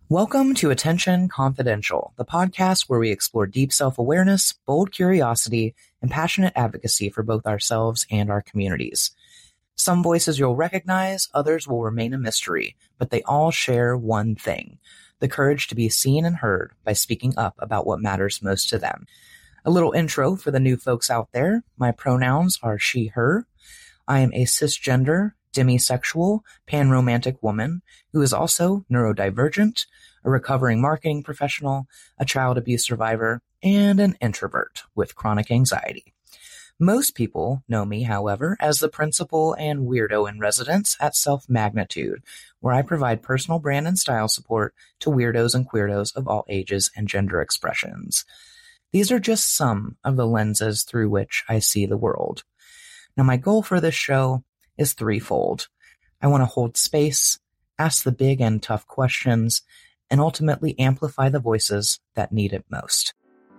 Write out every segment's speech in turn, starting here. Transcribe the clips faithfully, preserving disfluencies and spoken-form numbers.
Welcome to Attention Confidential, the podcast where we explore deep self-awareness, bold curiosity, and passionate advocacy for both ourselves and our communities. Some voices you'll recognize, others will remain a mystery, but they all share one thing: the courage to be seen and heard by speaking up about what matters most to them. A little intro for the new folks out there. My pronouns are she, her. I am a cisgender, demisexual, panromantic woman who is also neurodivergent, a recovering marketing professional, a child abuse survivor, and an introvert with chronic anxiety. Most people know me, however, as the principal and weirdo in residence at Self-Magnitude, where I provide personal brand and style support to weirdos and queerdos of all ages and gender expressions. These are just some of the lenses through which I see the world. Now, my goal for this show is threefold. I want to hold space, ask the big and tough questions, and ultimately amplify the voices that need it most.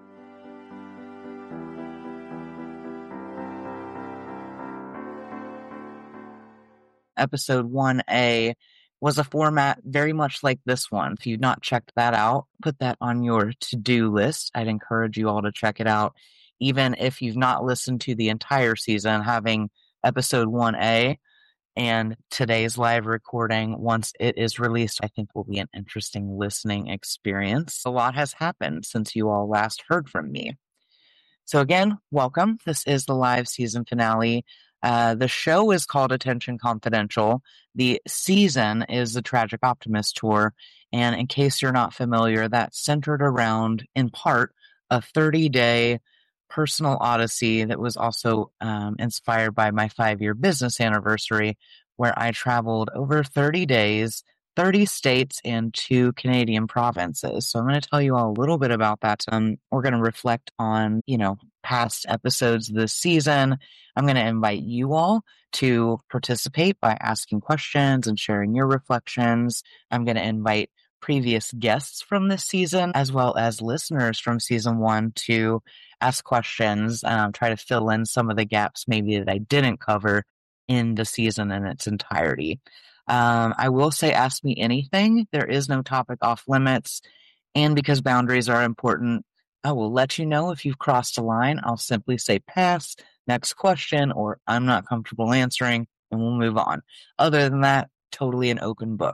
Episode one A was a format very much like this one. If you've not checked that out, put that on your to-do list. I'd encourage you all to check it out. Even if you've not listened to the entire season, having episode one A and today's live recording, once it is released, I think will be an interesting listening experience. A lot has happened since you all last heard from me. So again, welcome. This is the live season finale. Uh, the show is called Attention Confidential. The season is the Tragic Optimist Tour. And in case you're not familiar, that's centered around, in part, a thirty-day personal odyssey that was also um, inspired by my five-year business anniversary, where I traveled over thirty days, thirty states, and two Canadian provinces. So I'm going to tell you all a little bit about that. Um, we're going to reflect on, you know, past episodes this season. I'm going to invite you all to participate by asking questions and sharing your reflections. I'm going to invite previous guests from this season, as well as listeners from season one, to ask questions, um, try to fill in some of the gaps maybe that I didn't cover in the season in its entirety. Um, I will say ask me anything. There is no topic off limits. And because boundaries are important, I will let you know if you've crossed a line. I'll simply say pass, next question, or I'm not comfortable answering, and we'll move on. Other than that, totally an open book.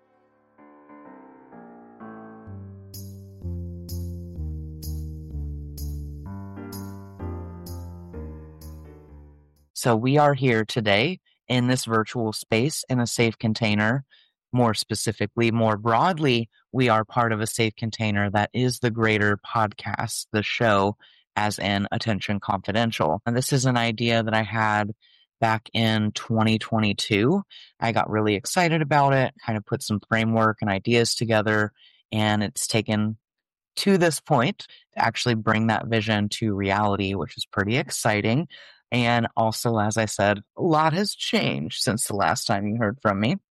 So we are here today in this virtual space in a safe container. More specifically, more broadly, we are part of a safe container that is the greater podcast, the show, as in Attention Confidential. And this is an idea that I had back in twenty twenty-two. I got really excited about it, kind of put some framework and ideas together, and it's taken to this point to actually bring that vision to reality, which is pretty exciting. And also, as I said, a lot has changed since the last time you heard from me.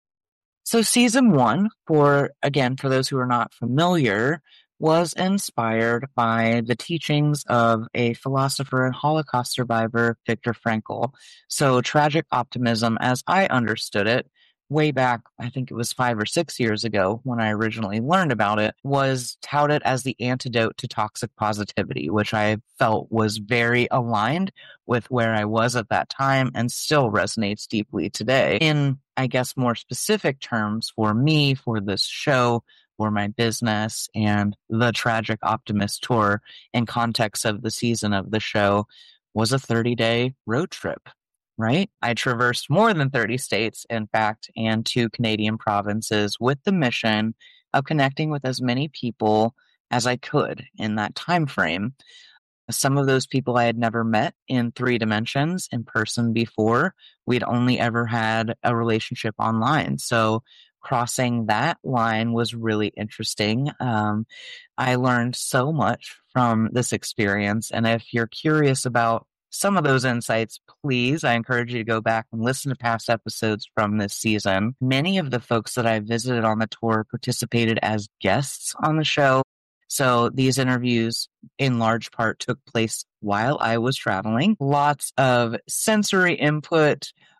So season one, for again, for those who are not familiar, was inspired by the teachings of a philosopher and Holocaust survivor, Viktor Frankl. So tragic optimism, as I understood it, way back, I think it was five or six years ago when I originally learned about it, was touted as the antidote to toxic positivity, which I felt was very aligned with where I was at that time and still resonates deeply today. In, I guess, more specific terms for me, for this show, for my business, and the Tragic Optimist Tour, in context of the season of the show, was a thirty-day road trip. Right? I traversed more than thirty states, in fact, and two Canadian provinces with the mission of connecting with as many people as I could in that time frame. Some of those people I had never met in three dimensions in person before. We'd only ever had a relationship online. So crossing that line was really interesting. Um, I learned so much from this experience. And if you're curious about some of those insights, please, I encourage you to go back and listen to past episodes from this season. Many of the folks that I visited on the tour participated as guests on the show. So these interviews, in large part, took place while I was traveling. Lots of sensory input,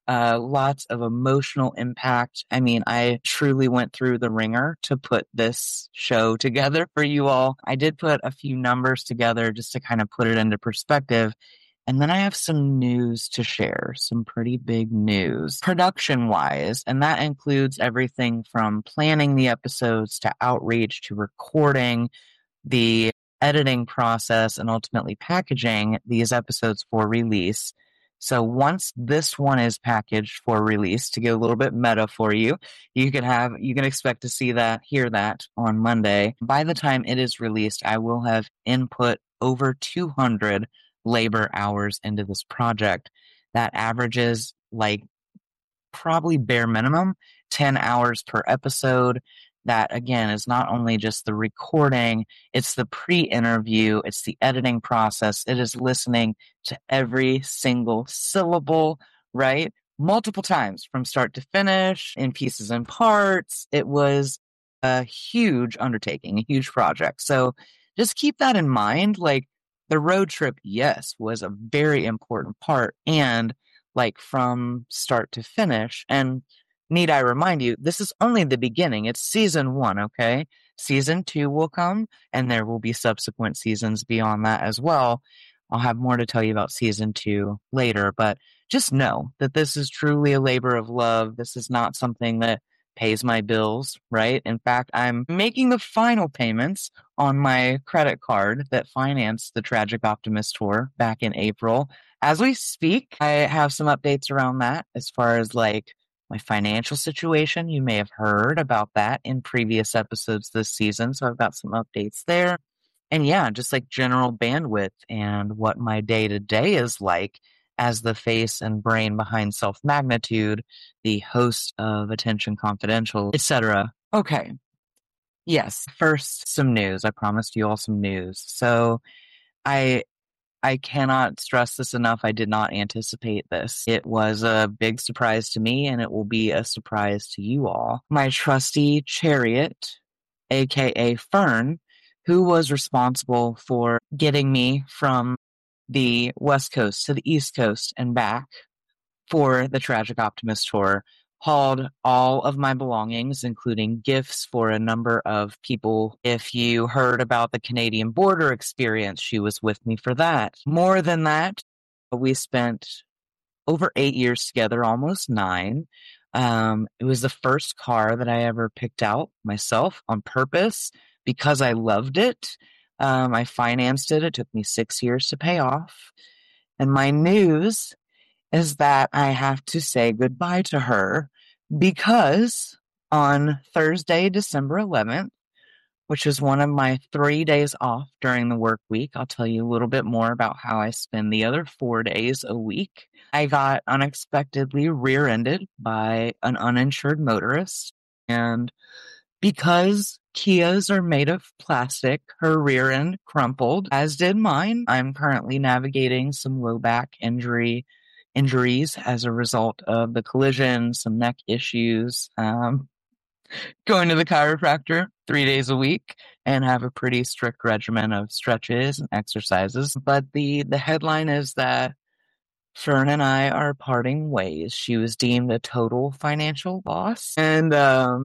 Uh, lots of emotional impact. I mean, I truly went through the ringer to put this show together for you all. I did put a few numbers together just to kind of put it into perspective. And then I have some news to share, some pretty big news, production-wise, and that includes everything from planning the episodes to outreach to recording, the editing process, and ultimately packaging these episodes for release. So once this one is packaged for release, to get a little bit meta for you, you can have you can expect to see that, hear that on Monday. By the time it is released, I will have input over two hundred labor hours into this project. That averages like probably bare minimum ten hours per episode. That again is not only just the recording, it's the pre-interview, it's the editing process, it is listening to every single syllable, right? Multiple times from start to finish, in pieces and parts. It was a huge undertaking, a huge project. So just keep that in mind. Like, the road trip, yes, was a very important part, and like from start to finish. And need I remind you, this is only the beginning. It's season one, okay? Season two will come, and there will be subsequent seasons beyond that as well. I'll have more to tell you about season two later, but just know that this is truly a labor of love. This is not something that pays my bills, right? In fact, I'm making the final payments on my credit card that financed the Tragic Optimist tour back in April. As we speak, I have some updates around that as far as like my financial situation. You may have heard about that in previous episodes this season, so I've got some updates there. And yeah, just like general bandwidth and what my day-to-day is like as the face and brain behind Self-Magnitude, the host of Attention Confidential, et cetera. Okay. Yes, first, some news. I promised you all some news. So I I cannot stress this enough. I did not anticipate this. It was a big surprise to me, and it will be a surprise to you all. My trusty Chariot, aka Fern, who was responsible for getting me from the West Coast to the East Coast and back for the Tragic Optimist tour, hauled all of my belongings, including gifts for a number of people. If you heard about the Canadian border experience, she was with me for that. More than that, we spent over eight years together, almost nine. Um, it was the first car that I ever picked out myself on purpose because I loved it. Um, I financed it. It took me six years to pay off. And my news is that I have to say goodbye to her because on Thursday, December eleventh, which is one of my three days off during the work week, I'll tell you a little bit more about how I spend the other four days a week. I got unexpectedly rear-ended by an uninsured motorist, and because Kias are made of plastic, her rear end crumpled, as did mine. I'm currently navigating some low back injury injuries as a result of the collision, some neck issues, um, going to the chiropractor three days a week, and have a pretty strict regimen of stretches and exercises. But the, the headline is that Fern and I are parting ways. She was deemed a total financial loss. And um,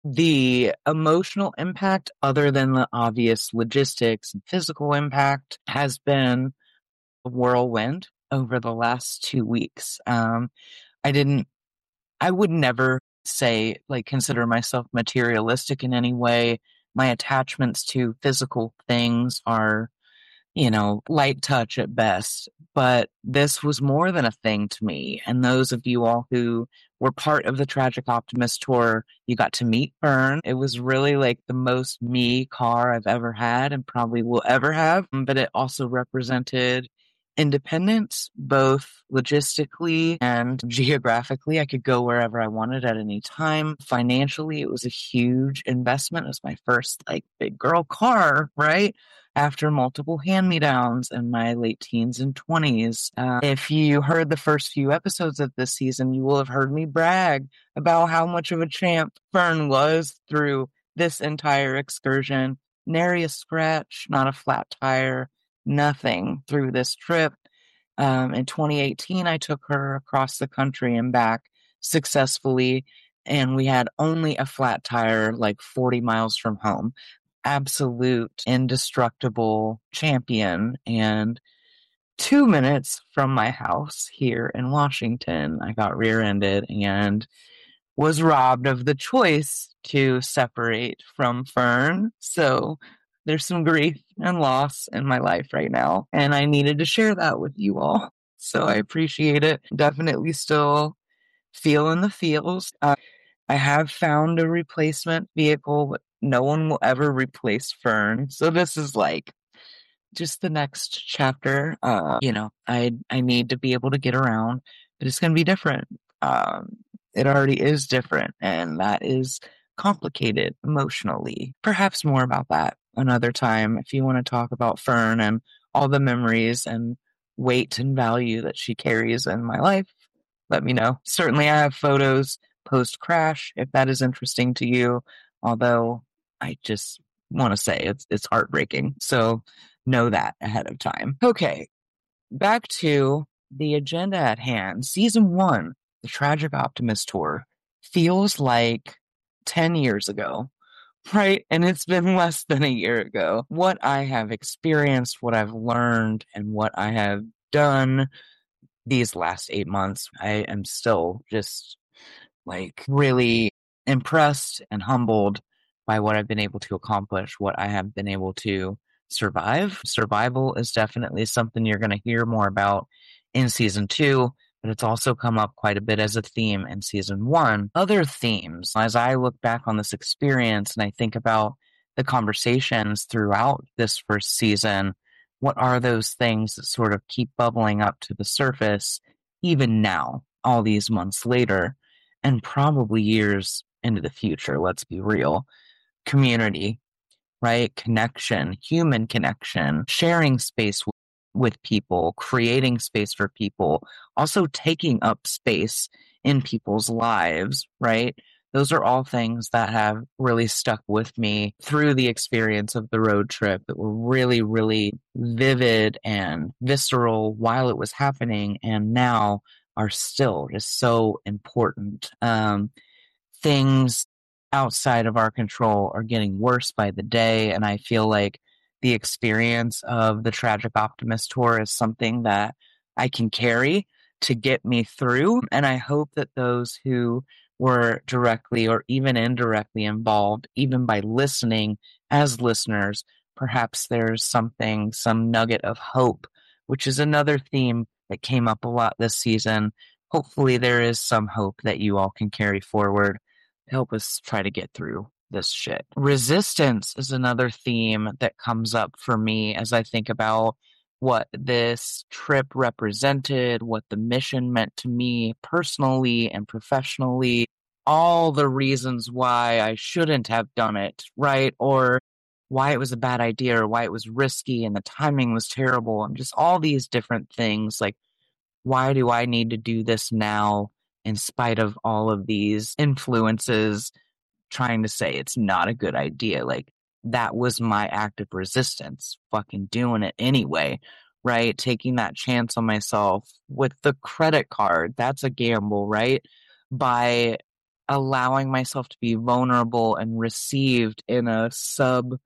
the emotional impact, other than the obvious logistics and physical impact, has been a whirlwind over the last two weeks. Um, I didn't, I would never say, like, consider myself materialistic in any way. My attachments to physical things are, you know, light touch at best. But this was more than a thing to me. And those of you all who were part of the Tragic Optimist tour, you got to meet Fern. It was really like the most me car I've ever had and probably will ever have. But it also represented independence, both logistically and geographically. I could go wherever I wanted at any time. Financially, it was a huge investment. It was my first like big girl car, right? After multiple hand-me-downs in my late teens and twenties. Uh, if you heard the first few episodes of this season, you will have heard me brag about how much of a champ Fern was through this entire excursion. Nary a scratch, not a flat tire, nothing through this trip. Um, in twenty eighteen, I took her across the country and back successfully, and we had only a flat tire like forty miles from home. Absolute indestructible champion. And two minutes from my house here in Washington, I got rear-ended and was robbed of the choice to separate from Fern. So there's some grief and loss in my life right now, and I needed to share that with you all. So I appreciate it. Definitely still feeling the feels. Uh, I have found a replacement vehicle, but no one will ever replace Fern. So this is like just the next chapter. Uh, you know, I I need to be able to get around, but it's going to be different. Um, it already is different, and that is complicated emotionally. Perhaps more about that another time. If you want to talk about Fern and all the memories and weight and value that she carries in my life, let me know. Certainly, I have photos post crash if that is interesting to you. Although I just want to say it's it's heartbreaking. So know that ahead of time. Okay, back to the agenda at hand. Season one, the Tragic Optimist Tour, feels like ten years ago, right? And it's been less than a year ago. What I have experienced, what I've learned, and what I have done these last eight months, I am still just like really impressed and humbled by what I've been able to accomplish, what I have been able to survive. Survival is definitely something you're going to hear more about in season two, but it's also come up quite a bit as a theme in season one. Other themes, as I look back on this experience and I think about the conversations throughout this first season, what are those things that sort of keep bubbling up to the surface even now, all these months later, and probably years into the future, let's be real? Community, right? Connection, human connection, sharing space w- with people, creating space for people, also taking up space in people's lives, right? Those are all things that have really stuck with me through the experience of the road trip that were really, really vivid and visceral while it was happening, and now are still just so important. Um, things outside of our control are getting worse by the day, and I feel like the experience of the Tragic Optimist Tour is something that I can carry to get me through, and I hope that those who were directly or even indirectly involved, even by listening as listeners, perhaps there's something, some nugget of hope, which is another theme that came up a lot this season. Hopefully there is some hope that you all can carry forward, help us try to get through this shit. Resistance is another theme that comes up for me as I think about what this trip represented, what the mission meant to me personally and professionally, all the reasons why I shouldn't have done it, right? Or why it was a bad idea, or why it was risky and the timing was terrible, and just all these different things. Like, why do I need to do this now in spite of all of these influences trying to say it's not a good idea? Like, that was my act of resistance, fucking doing it anyway, right? Taking that chance on myself with the credit card. That's a gamble, right? By allowing myself to be vulnerable and received in a sub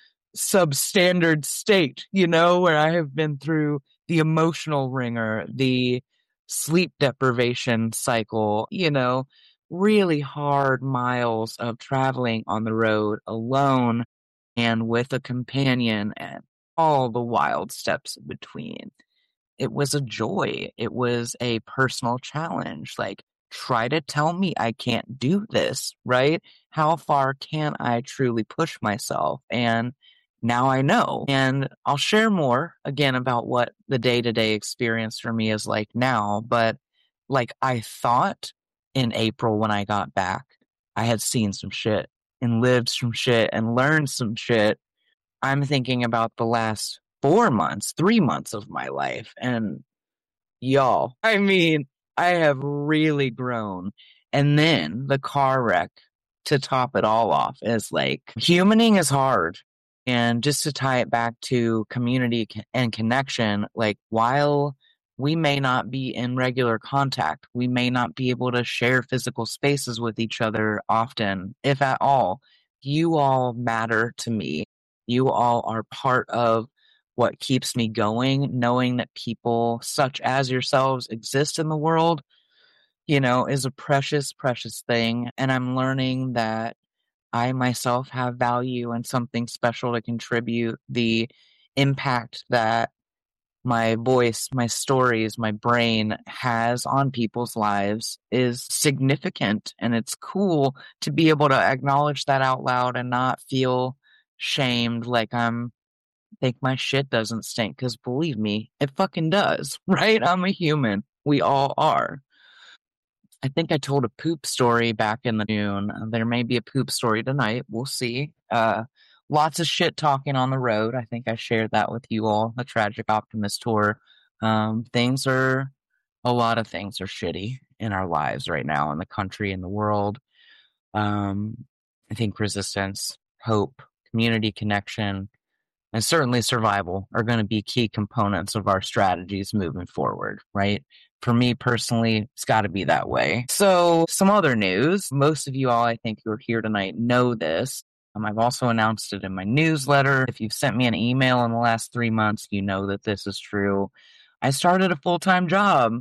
substandard state, you know, where I have been through the emotional ringer, the sleep deprivation cycle, you know, really hard miles of traveling on the road alone and with a companion, and all the wild steps in between. It was a joy. It was a personal challenge. Like, try to tell me I can't do this, right? How far can I truly push myself? And now I know. And I'll share more again about what the day-to-day experience for me is like now. But like, I thought in April when I got back, I had seen some shit and lived some shit and learned some shit. I'm thinking about the last four months, three months of my life. And y'all, I mean, I have really grown. And then the car wreck to top it all off is like, humaning is hard. And just to tie it back to community and connection, like, while we may not be in regular contact. We may not be able to share physical spaces with each other often, if at all. You all matter to me. You all are part of what keeps me going, knowing that people such as yourselves exist in the world, you know, is a precious, precious thing. And I'm learning that I myself have value and something special to contribute. The impact that my voice, my stories, my brain has on people's lives is significant. And it's cool to be able to acknowledge that out loud and not feel shamed like I'm think my shit doesn't stink. Because believe me, it fucking does, right? I'm a human. We all are. I think I told a poop story back in the noon. Uh, There may be a poop story tonight. We'll see. Uh, lots of shit talking on the road. I think I shared that with you all. The Tragic Optimist tour. Um, things are, a lot of things are shitty in our lives right now, in the country, in the world. Um, I think resistance, hope, community connection, and certainly survival are going to be key components of our strategies moving forward, right? For me personally, it's got to be that way. So, some other news. Most of you all, I think, who are here tonight know this. Um, I've also announced it in my newsletter. If you've sent me an email in the last three months, you know that this is true. I started a full time job.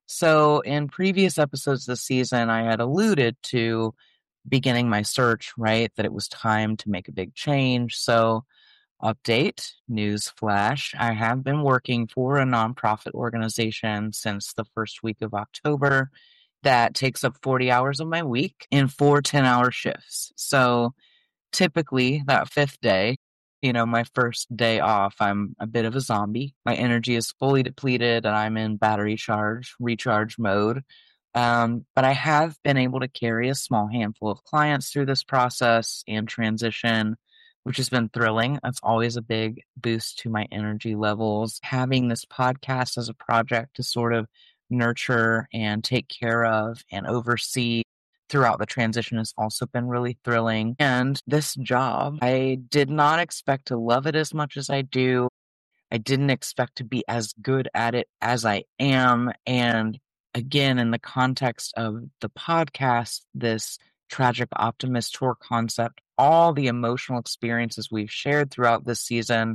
So, in previous episodes this season, I had alluded to beginning my search, right? That it was time to make a big change. So, update, news flash. I have been working for a nonprofit organization since the first week of October that takes up forty hours of my week in four ten hour shifts. So typically, that fifth day, you know, my first day off, I'm a bit of a zombie. My energy is fully depleted and I'm in battery charge, recharge mode. Um, but I have been able to carry a small handful of clients through this process and transition, which has been thrilling. That's always a big boost to my energy levels. Having this podcast as a project to sort of nurture and take care of and oversee throughout the transition has also been really thrilling. And this job, I did not expect to love it as much as I do. I didn't expect to be as good at it as I am. And again, in the context of the podcast, this Tragic Optimist tour concept, all the emotional experiences we've shared throughout this season,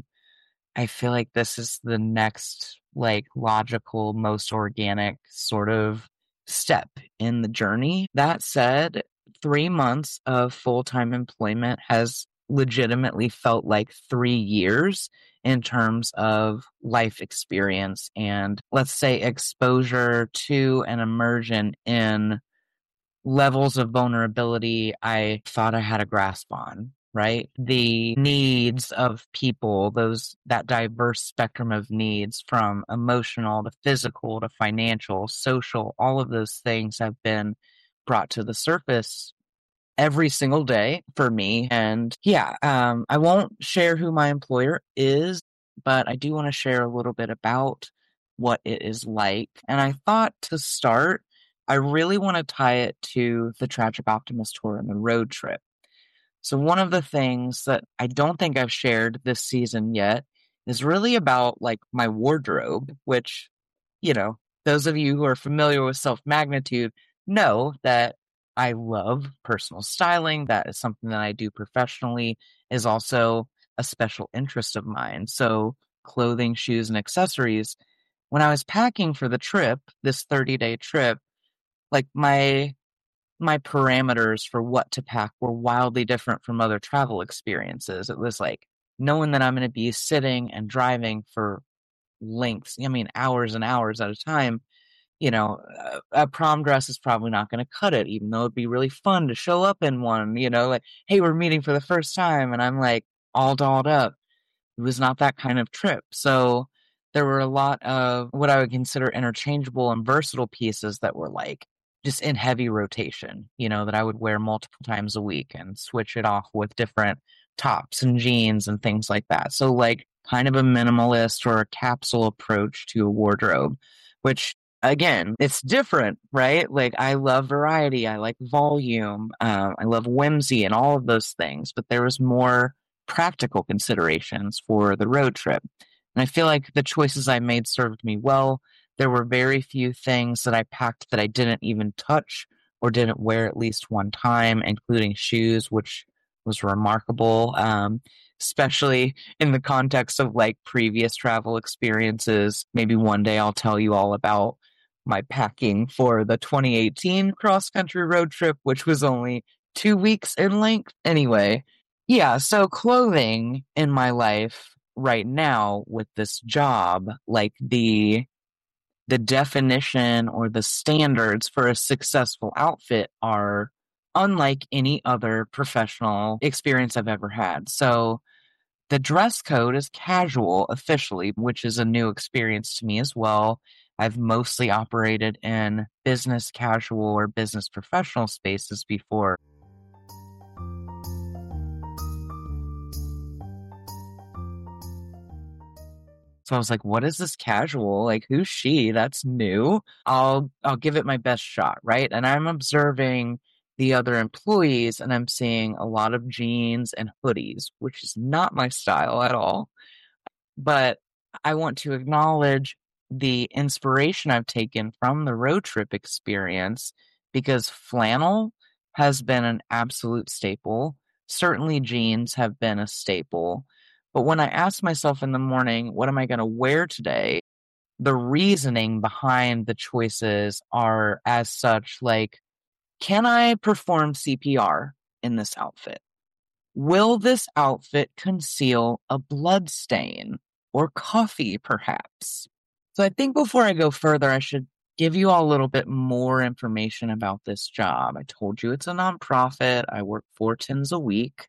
I feel like this is the next, like, logical, most organic sort of step in the journey. That said, three months of full-time employment has legitimately felt like three years in terms of life experience and, let's say, exposure to and immersion in levels of vulnerability I thought I had a grasp on, right? The needs of people, those that diverse spectrum of needs from emotional to physical to financial, social, all of those things have been brought to the surface every single day for me. And yeah, um, I won't share who my employer is, but I do want to share a little bit about what it is like. And I thought to start, I really want to tie it to the Tragic Optimist tour and the road trip. So, one of the things that I don't think I've shared this season yet is really about like my wardrobe, which, you know, those of you who are familiar with Self Magnitude know that I love personal styling. That is something that I do professionally, is also a special interest of mine. So, clothing, shoes, and accessories. When I was packing for the trip, this thirty day trip, like my my parameters for what to pack were wildly different from other travel experiences. It was like knowing that I'm going to be sitting and driving for lengths, I mean, hours and hours at a time. You know, a, a prom dress is probably not going to cut it, even though it'd be really fun to show up in one, you know, like, hey, we're meeting for the first time. And I'm like all dolled up. It was not that kind of trip. So there were a lot of what I would consider interchangeable and versatile pieces that were like just in heavy rotation, you know, that I would wear multiple times a week and switch it off with different tops and jeans and things like that. So like kind of a minimalist or a capsule approach to a wardrobe, which again, it's different, right? Like I love variety. I like volume. Um, I love whimsy and all of those things, but there was more practical considerations for the road trip. And I feel like the choices I made served me well. There were very few things that I packed that I didn't even touch or didn't wear at least one time, including shoes, which was remarkable, um, especially in the context of like previous travel experiences. Maybe one day I'll tell you all about my packing for the twenty eighteen cross country road trip, which was only two weeks in length. Anyway, yeah, so clothing in my life right now with this job, like the the definition or the standards for a successful outfit are unlike any other professional experience I've ever had. So the dress code is casual officially, which is a new experience to me as well. I've mostly operated in business casual or business professional spaces before. So I was like, what is this casual? Like, who's she? That's new. I'll I'll give it my best shot, right? And I'm observing the other employees and I'm seeing a lot of jeans and hoodies, which is not my style at all. But I want to acknowledge the inspiration I've taken from the road trip experience because flannel has been an absolute staple. Certainly jeans have been a staple. But when I ask myself in the morning, what am I going to wear today? The reasoning behind the choices are as such like, can I perform C P R in this outfit? Will this outfit conceal a blood stain or coffee, perhaps? So I think before I go further, I should give you all a little bit more information about this job. I told you it's a nonprofit. I work four tens a week.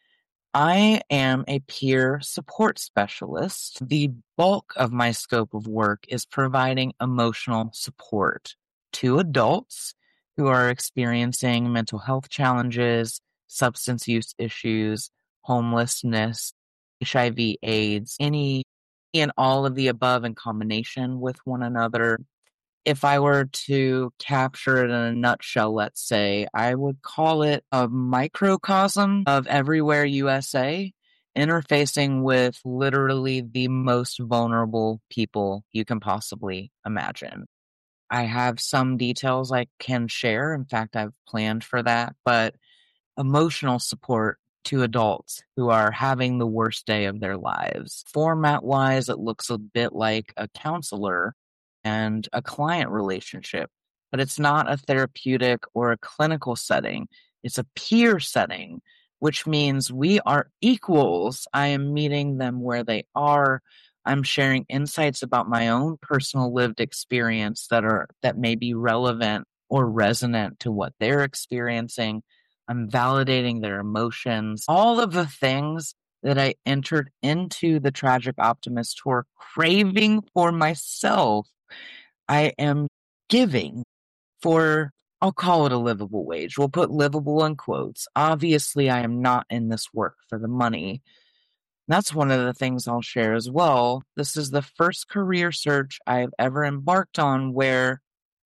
I am a peer support specialist. The bulk of my scope of work is providing emotional support to adults who are experiencing mental health challenges, substance use issues, homelessness, H I V, AIDS, any and all of the above in combination with one another. If I were to capture it in a nutshell, let's say, I would call it a microcosm of everywhere U S A, interfacing with literally the most vulnerable people you can possibly imagine. I have some details I can share. In fact, I've planned for that, but emotional support to adults who are having the worst day of their lives. Format wise, it looks a bit like a counselor and a client relationship, but it's not a therapeutic or a clinical setting. It's a peer setting, which means we are equals. I am meeting them where they are. I'm sharing insights about my own personal lived experience that are that may be relevant or resonant to what they're experiencing. I'm validating their emotions. All of the things that I entered into the Tragic Optimist tour craving for myself, I am giving for, I'll call it a livable wage. We'll put livable in quotes. Obviously, I am not in this work for the money. That's one of the things I'll share as well. This is the first career search I've ever embarked on where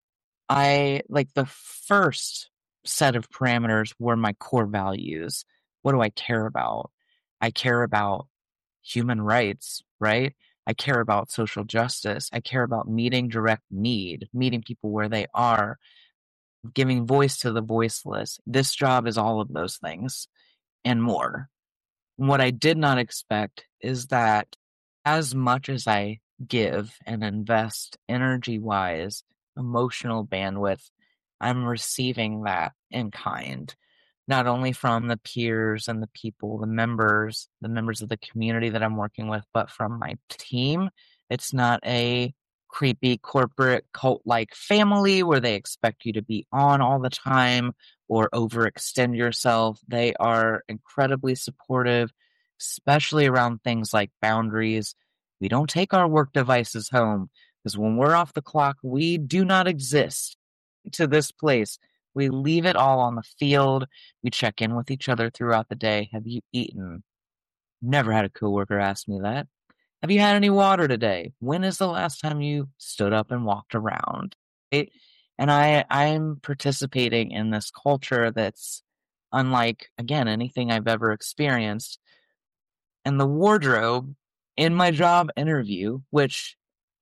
I, like, the first set of parameters were my core values. What do I care about? I care about human rights, right? I care about social justice. I care about meeting direct need, meeting people where they are, giving voice to the voiceless. This job is all of those things and more. What I did not expect is that as much as I give and invest energy wise, emotional bandwidth, I'm receiving that in kind, not only from the peers and the people, the members, the members of the community that I'm working with, but from my team. It's not a creepy corporate cult-like family where they expect you to be on all the time or overextend yourself. They are incredibly supportive, especially around things like boundaries. We don't take our work devices home because when we're off the clock, we do not exist to this place. We leave it all on the field. We check in with each other throughout the day. Have you eaten? Never had a coworker ask me that. Have you had any water today? When is the last time you stood up and walked around? It, and I, I'm participating in this culture that's unlike, again, anything I've ever experienced. And the wardrobe in my job interview, which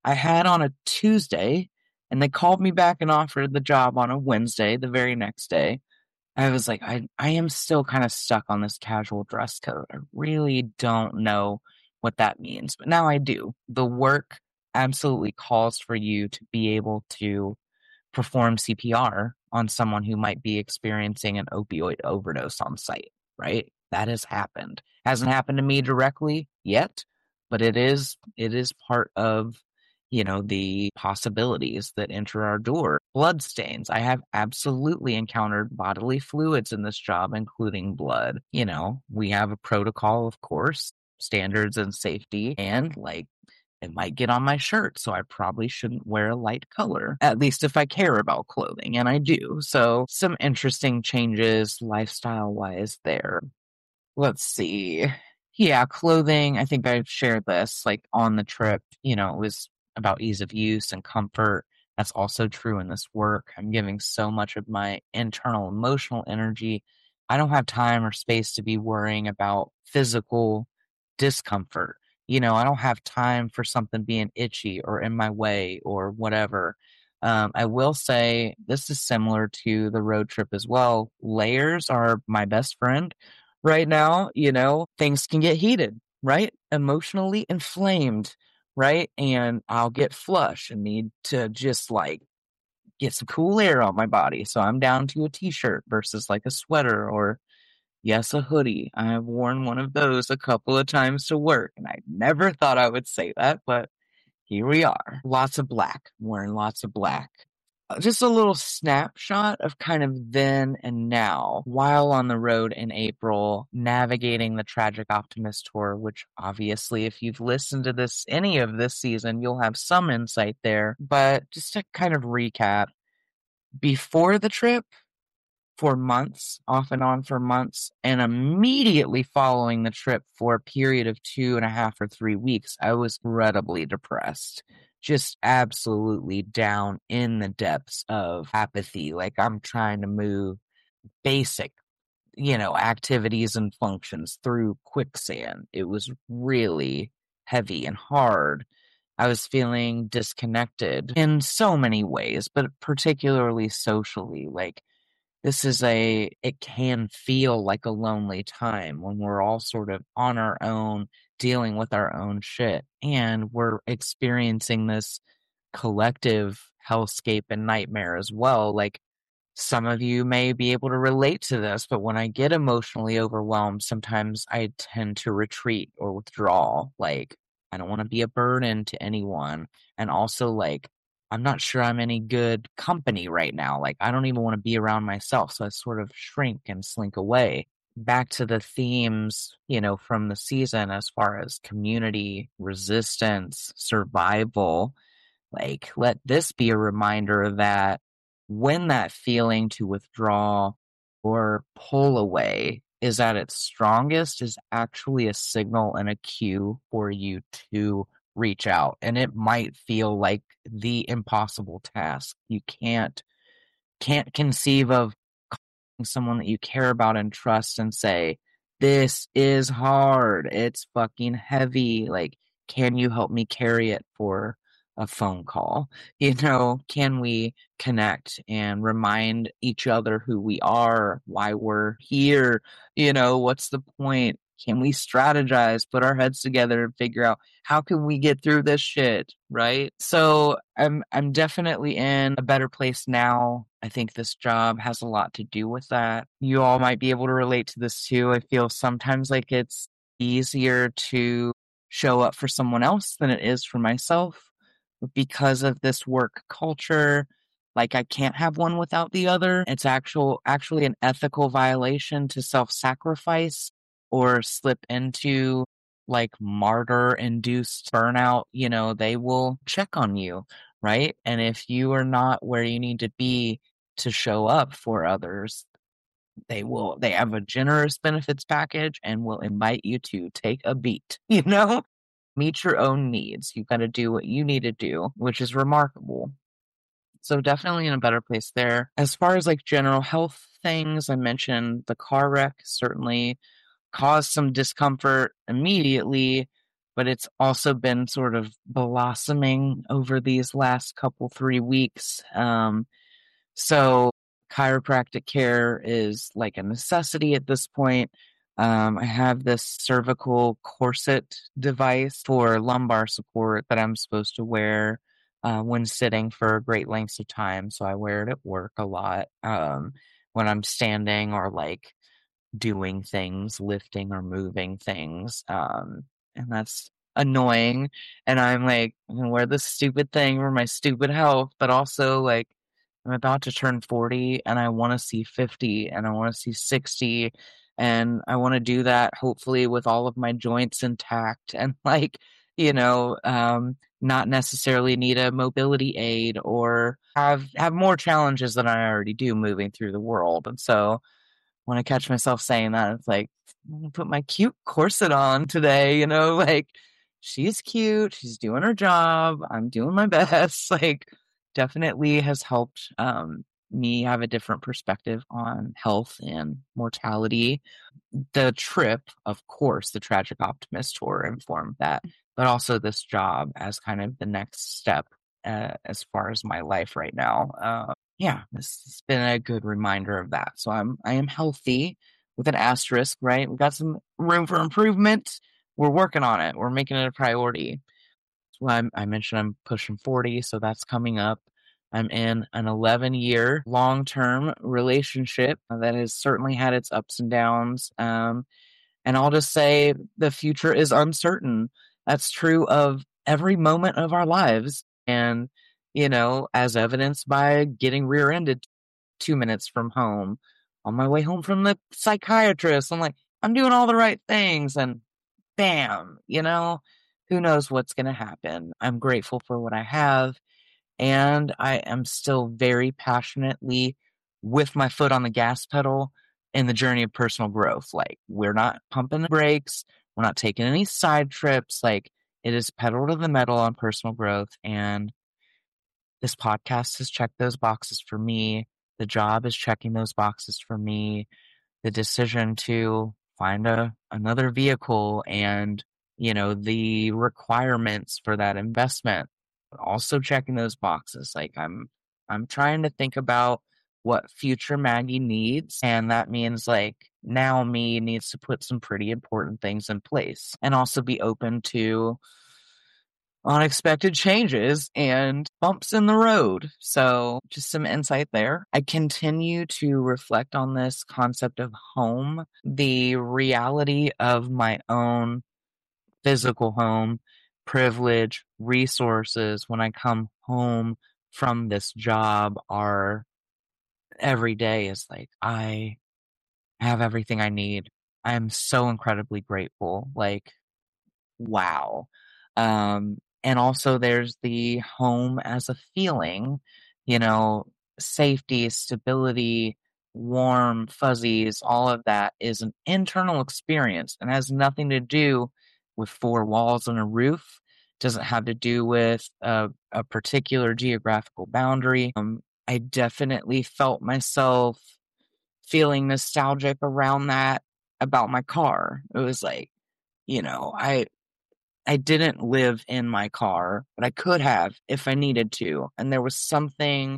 I had on a Tuesday, and they called me back and offered the job on a Wednesday, the very next day. I was like, I, I am still kind of stuck on this casual dress code. I really don't know what that means, but now I do. The work absolutely calls for you to be able to perform C P R on someone who might be experiencing an opioid overdose on site, right? That has happened. Hasn't happened to me directly yet, but it is it is part of, you know, the possibilities that enter our door. Blood stains. I have absolutely encountered bodily fluids in this job, including blood. You know, we have a protocol, of course, standards and safety, and like it might get on my shirt, so I probably shouldn't wear a light color, at least if I care about clothing, and I do. So some interesting changes lifestyle-wise there. Let's see. Yeah, clothing, I think I've shared this, like, on the trip, you know, it was about ease of use and comfort. That's also true in this work. I'm giving so much of my internal emotional energy. I don't have time or space to be worrying about physical discomfort. You know, I don't have time for something being itchy or in my way or whatever. Um, I will say this is similar to the road trip as well. Layers are my best friend right now. You know, things can get heated, right? Emotionally inflamed, right? And I'll get flush and need to just like get some cool air on my body. So I'm down to a t-shirt versus like a sweater or, yes, a hoodie. I have worn one of those a couple of times to work, and I never thought I would say that, but here we are. Lots of black. I'm wearing lots of black. Uh, Just a little snapshot of kind of then and now while on the road in April, navigating the Tragic Optimist tour, which obviously, if you've listened to this, any of this season, you'll have some insight there. But just to kind of recap, before the trip, for months, off and on for months, and immediately following the trip for a period of two and a half or three weeks, I was incredibly depressed. Just absolutely down in the depths of apathy. Like I'm trying to move basic, you know, activities and functions through quicksand. It was really heavy and hard. I was feeling disconnected in so many ways, but particularly socially. Like, this is a, it can feel like a lonely time when we're all sort of on our own, dealing with our own shit. And we're experiencing this collective hellscape and nightmare as well. Like, some of you may be able to relate to this, but when I get emotionally overwhelmed, sometimes I tend to retreat or withdraw. Like, I don't want to be a burden to anyone. And also, like, I'm not sure I'm any good company right now. Like, I don't even want to be around myself. So I sort of shrink and slink away. Back to the themes, you know, from the season as far as community, resistance, survival. Like, let this be a reminder that when that feeling to withdraw or pull away is at its strongest, is actually a signal and a cue for you to reach out. And it might feel like the impossible task. You can't can't conceive of calling someone that you care about and trust and say, this is hard. It's fucking heavy. Like, can you help me carry it for a phone call? You know, can we connect and remind each other who we are, why we're here? You know, what's the point? Can we strategize, put our heads together and figure out how can we get through this shit, right? So I'm I'm definitely in a better place now. I think this job has a lot to do with that. You all might be able to relate to this too. I feel sometimes like it's easier to show up for someone else than it is for myself because of this work culture. Like, I can't have one without the other. It's actual actually an ethical violation to self-sacrifice or slip into like martyr induced burnout. You know, they will check on you, right? And if you are not where you need to be to show up for others, they will they have a generous benefits package and will invite you to take a beat, you know? Meet your own needs. You got to do what you need to do, which is remarkable. So definitely in a better place there. As far as like general health things, I mentioned the car wreck certainly caused some discomfort immediately, but it's also been sort of blossoming over these last couple, three weeks. Um, so chiropractic care is like a necessity at this point. Um, I have this cervical corset device for lumbar support that I'm supposed to wear uh, when sitting for great lengths of time. So I wear it at work a lot um, when I'm standing or like doing things, lifting or moving things. Um, and that's annoying. And I'm like, I'm gonna wear this stupid thing for my stupid health, but also like I'm about to turn forty and I want to see fifty and I want to see sixty. And I want to do that hopefully with all of my joints intact and like, you know, um, not necessarily need a mobility aid or have have more challenges than I already do moving through the world. And so when I catch myself saying that, it's like, I'm gonna put my cute corset on today, you know, like she's cute, she's doing her job, I'm doing my best. Like, definitely has helped um, me have a different perspective on health and mortality. The trip, of course, the Tragic Optimist tour informed that, but also this job as kind of the next step uh, as far as my life right now. Uh, yeah, this has been a good reminder of that. So I'm I am healthy with an asterisk, right? We've got some room for improvement. We're working on it. We're making it a priority. So I'm, I mentioned I'm pushing forty, so that's coming up. I'm in an eleven year long term relationship that has certainly had its ups and downs. Um, and I'll just say the future is uncertain. That's true of every moment of our lives. And, you know, as evidenced by getting rear ended two minutes from home on my way home from the psychiatrist. I'm like, I'm doing all the right things. And bam, you know, who knows what's going to happen. I'm grateful for what I have. And I am still very passionately with my foot on the gas pedal in the journey of personal growth. Like, we're not pumping the brakes, we're not taking any side trips. Like, it is pedal to the metal on personal growth. And this podcast has checked those boxes for me. The job is checking those boxes for me. The decision to find a another vehicle and, you know, the requirements for that investment also checking those boxes. Like I'm I'm trying to think about what future Maggie needs, and that means like now me needs to put some pretty important things in place and also be open to unexpected changes and bumps in the road. So just some insight there. I continue to reflect on this concept of home, the reality of my own physical home, privilege, resources when I come home from this job are every day is like, I have everything I need. I am so incredibly grateful. Like, wow. Um, and also there's the home as a feeling, you know, safety, stability, warm fuzzies, all of that is an internal experience and has nothing to do with four walls and a roof. Doesn't have to do with a, a particular geographical boundary. Um, I definitely felt myself feeling nostalgic around that about my car. It was like, you know, I I didn't live in my car, but I could have if I needed to. And there was something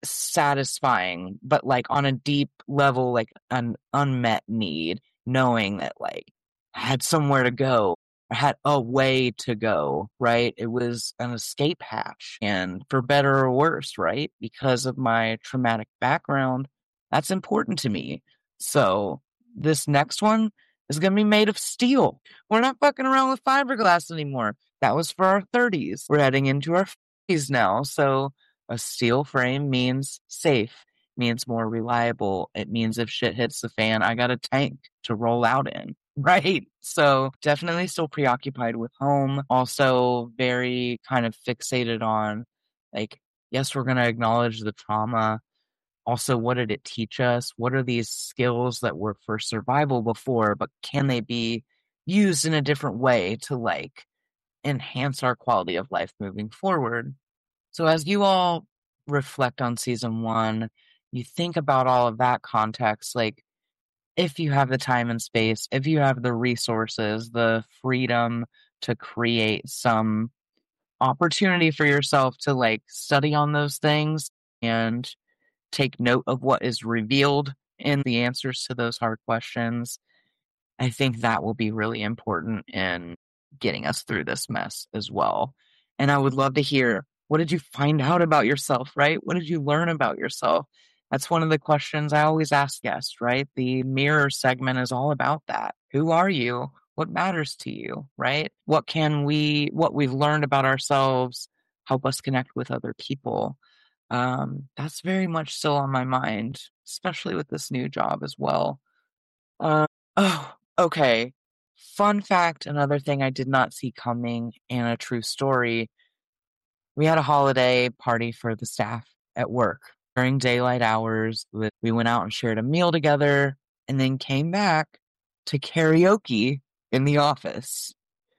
satisfying, but like on a deep level, like an unmet need, knowing that like I had somewhere to go. I had a way to go, right? It was an escape hatch. And for better or worse, right? Because of my traumatic background, that's important to me. So this next one is going to be made of steel. We're not fucking around with fiberglass anymore. That was for our thirties. We're heading into our forties now. So a steel frame means safe, means more reliable. It means if shit hits the fan, I got a tank to roll out in. Right. So definitely still preoccupied with home. Also very kind of fixated on like, yes, we're going to acknowledge the trauma. Also, what did it teach us? What are these skills that were for survival before, but can they be used in a different way to like enhance our quality of life moving forward? So as you all reflect on season one, you think about all of that context, like if you have the time and space, if you have the resources, the freedom, to create some opportunity for yourself to like study on those things and take note of what is revealed in the answers to those hard questions. I think that will be really important in getting us through this mess as well. And I would love to hear, what did you find out about yourself, right? What did you learn about yourself? That's one of the questions I always ask guests, right? The mirror segment is all about that. Who are you? What matters to you, right? What can we, what we've learned about ourselves, help us connect with other people? Um, that's very much still on my mind, especially with this new job as well. Um, oh, okay. Fun fact, another thing I did not see coming and a true story. We had a holiday party for the staff at work during daylight hours. We went out and shared a meal together and then came back to karaoke in the office.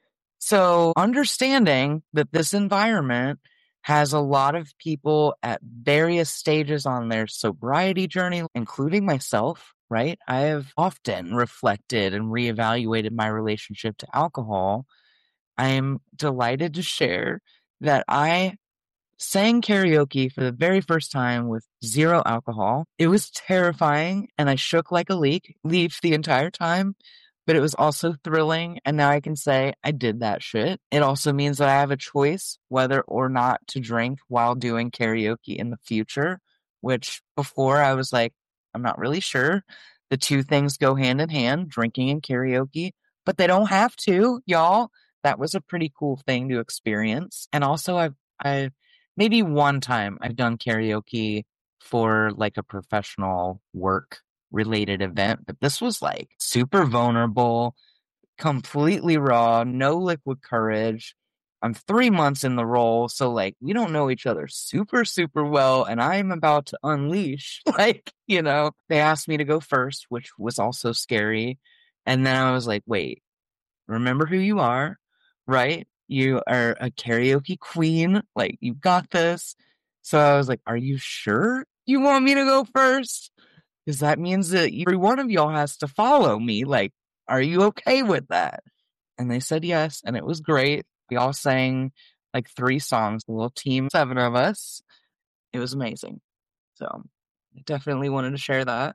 So understanding that this environment has a lot of people at various stages on their sobriety journey, including myself, right? I have often reflected and reevaluated my relationship to alcohol. I am delighted to share that I sang karaoke for the very first time with zero alcohol. It was terrifying and I shook like a leak, leaf the entire time, but it was also thrilling. And now I can say I did that shit. It also means that I have a choice whether or not to drink while doing karaoke in the future, which before I was like, I'm not really sure. The two things go hand in hand, drinking and karaoke, but they don't have to, y'all. That was a pretty cool thing to experience. And also I've, I've, maybe one time I've done karaoke for like a professional work related event, but this was like super vulnerable, completely raw, no liquid courage. I'm three months in the role, so like we don't know each other super, super well, and I'm about to unleash. Like, you know, they asked me to go first, which was also scary. And then I was like, wait, remember who you are, right? You are a karaoke queen. Like, you've got this. So I was like, are you sure you want me to go first? Because that means that every one of y'all has to follow me. Like, are you okay with that? And they said yes. And it was great. We all sang like three songs, a little team, seven of us. It was amazing. So I definitely wanted to share that.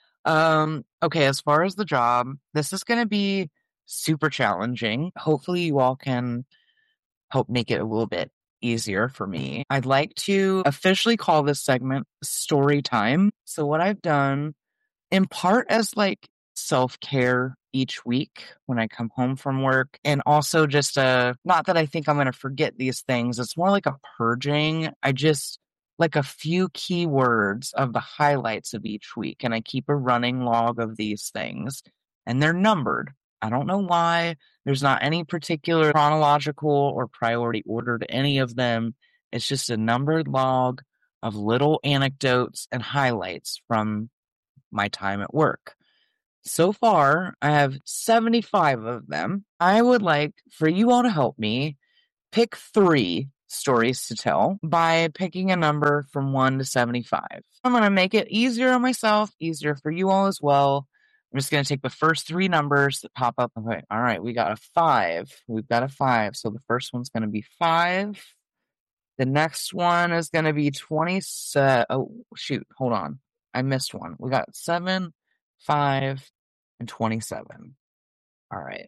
Um, okay, as far as the job, this is going to be super challenging. Hopefully you all can help make it a little bit easier for me. I'd like to officially call this segment story time. So what I've done in part as like self-care each week when I come home from work, and also just uh not that I think I'm going to forget these things. It's more like a purging. I just like a few keywords of the highlights of each week, and I keep a running log of these things, and they're numbered. I don't know why. There's not any particular chronological or priority order to any of them. It's just a numbered log of little anecdotes and highlights from my time at work. So far, I have seventy-five of them. I would like for you all to help me pick three stories to tell by picking a number from one to seventy-five. I'm going to make it easier on myself, easier for you all as well. I'm just going to take the first three numbers that pop up. Okay, all right, we got a five. We've got a five. So the first one's going to be five. The next one is going to be twenty-seven. Oh, shoot, hold on. I missed one. We got seven, five, and twenty-seven. All right.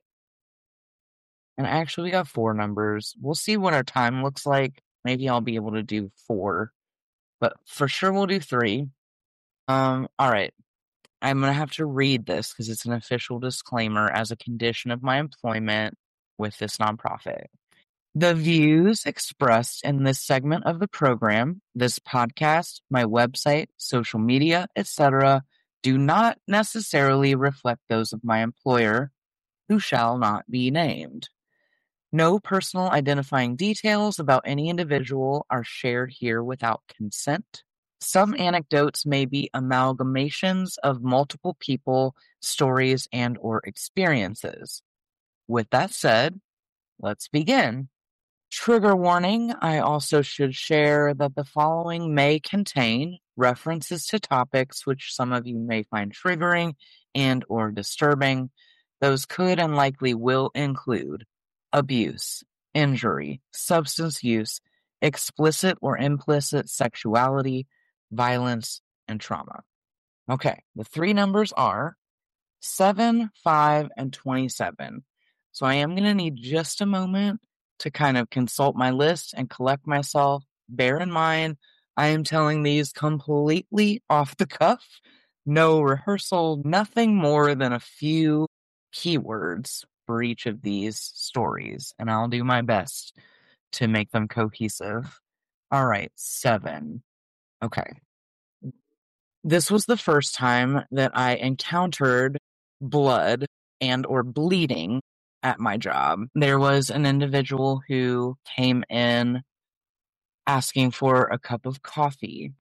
And actually, we got four numbers. We'll see what our time looks like. Maybe I'll be able to do four, but for sure we'll do three. Um. All right. I'm going to have to read this because it's an official disclaimer as a condition of my employment with this nonprofit. The views expressed in this segment of the program, this podcast, my website, social media, et cetera, do not necessarily reflect those of my employer, who shall not be named. No personal identifying details about any individual are shared here without consent. Some anecdotes may be amalgamations of multiple people, stories, and or experiences. With that said, let's begin. Trigger warning, I also should share that the following may contain references to topics which some of you may find triggering and or disturbing. Those could and likely will include abuse, injury, substance use, explicit or implicit sexuality, violence, and trauma. Okay, the three numbers are seven, five, and twenty-seven. So I am going to need just a moment to kind of consult my list and collect myself. Bear in mind, I am telling these completely off the cuff, no rehearsal, nothing more than a few keywords for each of these stories, and I'll do my best to make them cohesive. All right, seven. Okay. This was the first time that I encountered blood and or bleeding at my job. There was an individual who came in asking for a cup of coffee.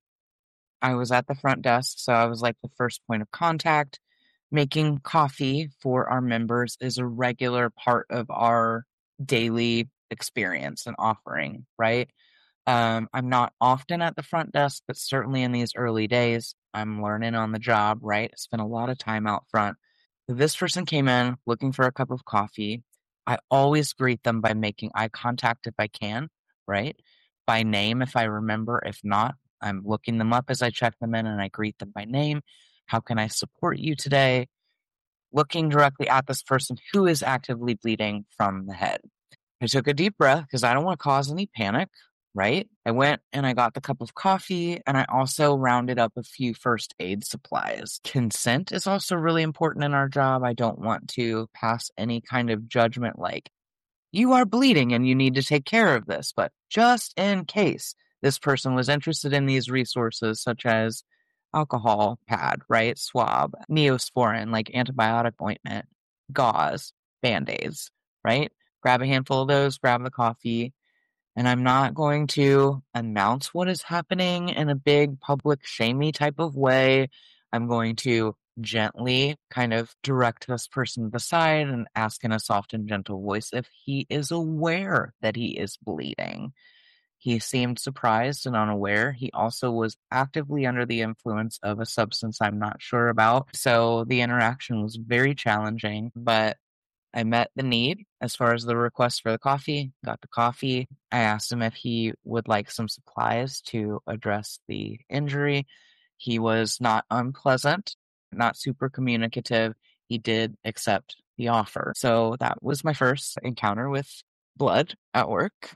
I was at the front desk, so I was like the first point of contact. Making coffee for our members is a regular part of our daily experience and offering, right? Um, I'm not often at the front desk, but certainly in these early days, I'm learning on the job, right? I spent a lot of time out front. This person came in looking for a cup of coffee. I always greet them by making eye contact if I can, right? By name if I remember. If not, I'm looking them up as I check them in and I greet them by name. How can I support you today? Looking directly at this person who is actively bleeding from the head. I took a deep breath because I don't want to cause any panic, right? I went and I got the cup of coffee and I also rounded up a few first aid supplies. Consent is also really important in our job. I don't want to pass any kind of judgment like, you are bleeding and you need to take care of this. But just in case this person was interested in these resources, such as alcohol pad, right? Swab, Neosporin, like antibiotic ointment, gauze, band-aids, right? Grab a handful of those, grab the coffee, and I'm not going to announce what is happening in a big public shamey type of way. I'm going to gently kind of direct this person to the side and ask in a soft and gentle voice if he is aware that he is bleeding. He seemed surprised and unaware. He also was actively under the influence of a substance I'm not sure about. So the interaction was very challenging, but I met the need as far as the request for the coffee, got the coffee. I asked him if he would like some supplies to address the injury. He was not unpleasant, not super communicative. He did accept the offer. So that was my first encounter with blood at work.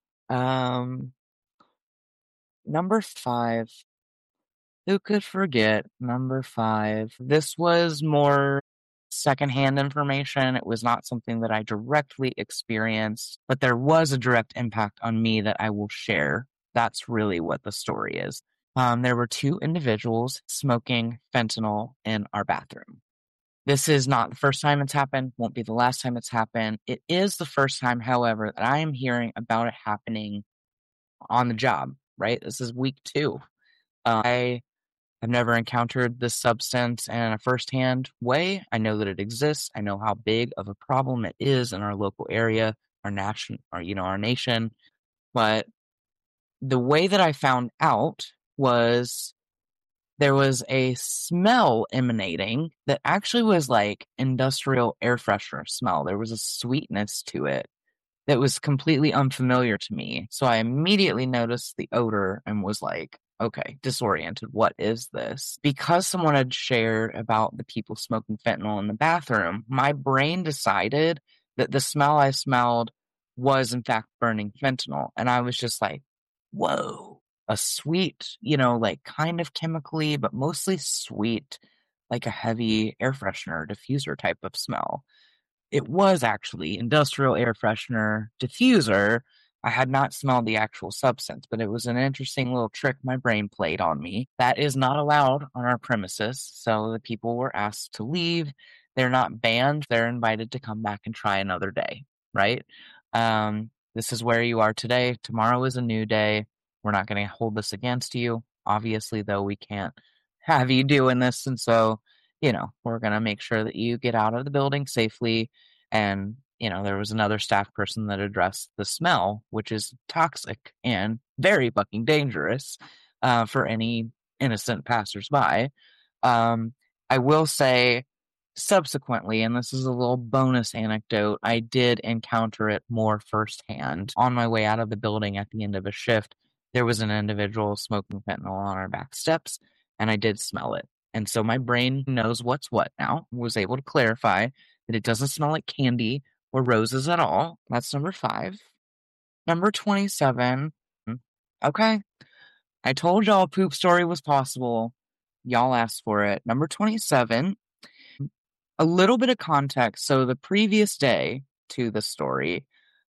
Um, number five. Who could forget number five? This was more secondhand information. It was not something that I directly experienced, but there was a direct impact on me that I will share. That's really what the story is. Um, there were two individuals smoking fentanyl in our bathroom. This is not the first time it's happened, won't be the last time it's happened. It is the first time, however, that I am hearing about it happening on the job, right? This is week two. Uh, I I've never encountered this substance in a firsthand way. I know that it exists. I know how big of a problem it is in our local area, our nation, or you know, our nation. But the way that I found out was there was a smell emanating that actually was like industrial air freshener smell. There was a sweetness to it that was completely unfamiliar to me. So I immediately noticed the odor and was like, okay, disoriented. What is this? Because someone had shared about the people smoking fentanyl in the bathroom, my brain decided that the smell I smelled was in fact burning fentanyl. And I was just like, whoa, a sweet, you know, like kind of chemically, but mostly sweet, like a heavy air freshener diffuser type of smell. It was actually industrial air freshener diffuser. I had not smelled the actual substance, but it was an interesting little trick my brain played on me. That is not allowed on our premises, so the people were asked to leave. They're not banned. They're invited to come back and try another day, right? Um, this is where you are today. Tomorrow is a new day. We're not going to hold this against you. Obviously, though, we can't have you doing this, and so you know, we're going to make sure that you get out of the building safely. And, you know, there was another staff person that addressed the smell, which is toxic and very fucking dangerous uh, for any innocent passersby. Um, I will say Subsequently, and this is a little bonus anecdote, I did encounter it more firsthand. On my way out of the building at the end of a shift, there was an individual smoking fentanyl on our back steps, and I did smell it. And so my brain knows what's what now, was able to clarify that it doesn't smell like candy or roses at all. That's number five. Number twenty-seven. Okay. I told y'all poop story was possible. Y'all asked for it. Number twenty-seven. A little bit of context. So the previous day to the story,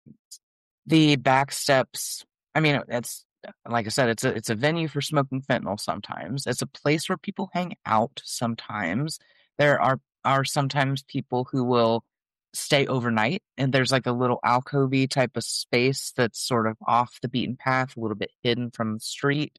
the back steps, I mean, it's like I said, it's a it's a venue for smoking fentanyl sometimes. It's a place where people hang out sometimes. There are are sometimes people who will stay overnight, and there's like a little alcovey type of space that's sort of off the beaten path, a little bit hidden from the street.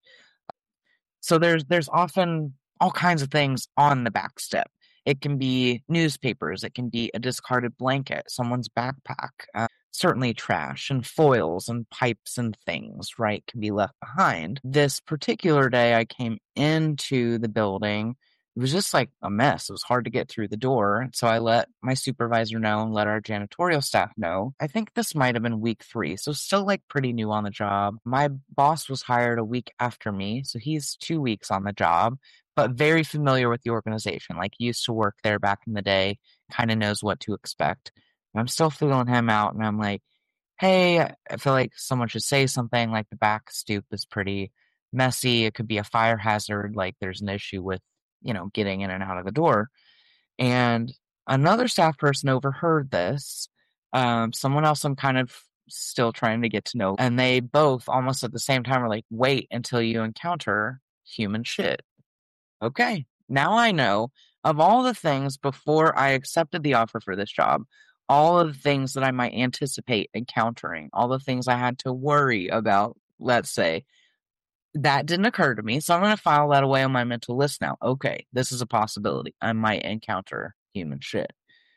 So there's there's often all kinds of things on the back step. It can be newspapers, it can be a discarded blanket, someone's backpack, uh, certainly trash and foils and pipes and things, right, can be left behind. This particular day I came into the building, it was just like a mess. It was hard to get through the door. So I let my supervisor know and let our janitorial staff know. I think this might have been week three, so still like pretty new on the job. My boss was hired a week after me, so he's two weeks on the job, but very familiar with the organization. Like, he used to work there back in the day, kind of knows what to expect. And I'm still feeling him out, and I'm like, hey, I feel like someone should say something. Like, the back stoop is pretty messy. It could be a fire hazard. Like, there's an issue with, you know, getting in and out of the door. And another staff person overheard this. Um, someone else I'm kind of still trying to get to know. And they both, almost at the same time, were like, wait until you encounter human shit. Okay, now I know, of all the things before I accepted the offer for this job, all of the things that I might anticipate encountering, all the things I had to worry about, let's say, that didn't occur to me. So I'm going to file that away on my mental list now. Okay, this is a possibility. I might encounter human shit.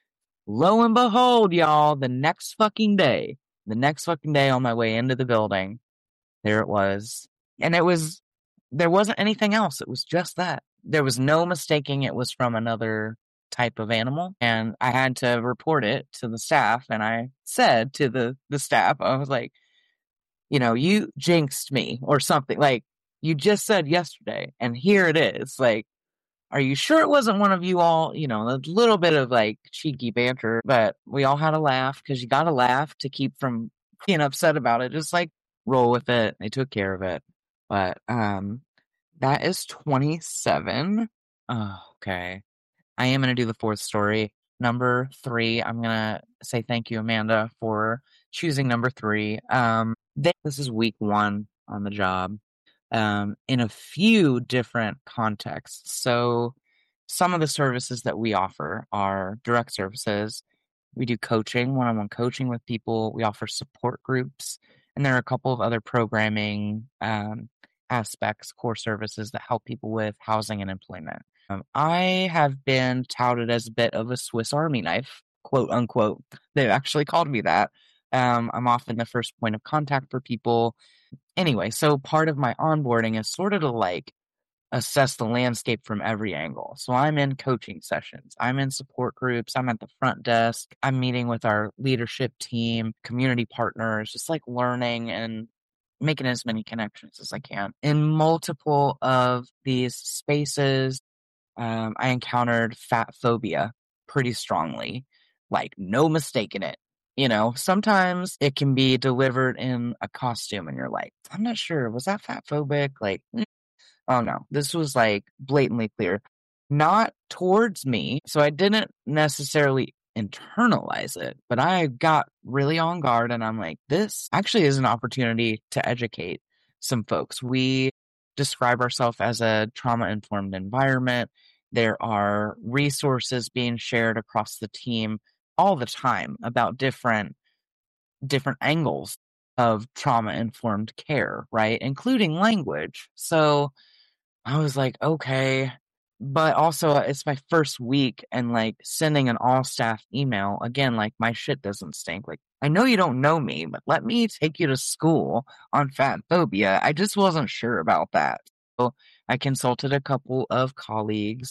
Lo and behold, y'all, the next fucking day, the next fucking day on my way into the building, there it was. And it was, there wasn't anything else. It was just that. There was no mistaking it was from another type of animal. And I had to report it to the staff. And I said to the, the staff, I was like, you know, you jinxed me or something. Like, you just said yesterday, and here it is. Like, are you sure it wasn't one of you all? You know, a little bit of like cheeky banter, but we all had a laugh, because you got to laugh to keep from being upset about it. Just like roll with it. They took care of it. But um, that is twenty-seven. Oh, okay. I am going to do the fourth story. Number three, I'm going to say thank you, Amanda, for choosing number three. Um, this is week one on the job, um, in a few different contexts. So some of the services that we offer are direct services. We do coaching, one-on-one coaching with people. We offer support groups. And there are a couple of other programming um, aspects, core services that help people with housing and employment. Um, I have been touted as a bit of a Swiss Army knife, quote unquote. They've actually called me that. Um, I'm often the first point of contact for people. Anyway, so part of my onboarding is sort of to like assess the landscape from every angle. So I'm in coaching sessions, I'm in support groups, I'm at the front desk, I'm meeting with our leadership team, community partners, just like learning and making as many connections as I can. In multiple of these spaces, um, I encountered fat phobia pretty strongly, like no mistaking it. You know, sometimes it can be delivered in a costume and you're like, I'm not sure, was that fat phobic? Like, oh no, this was like blatantly clear. Not towards me, so I didn't necessarily internalize it, but I got really on guard and I'm like, this actually is an opportunity to educate some folks. We describe ourselves as a trauma-informed environment. There are resources being shared across the team all the time about different different angles of trauma-informed care, right? Including language. So I was like, okay. But also, it's my first week, and like sending an all staff email, again, like my shit doesn't stink. Like, I know you don't know me, but let me take you to school on fat phobia. I just wasn't sure about that. So I consulted a couple of colleagues.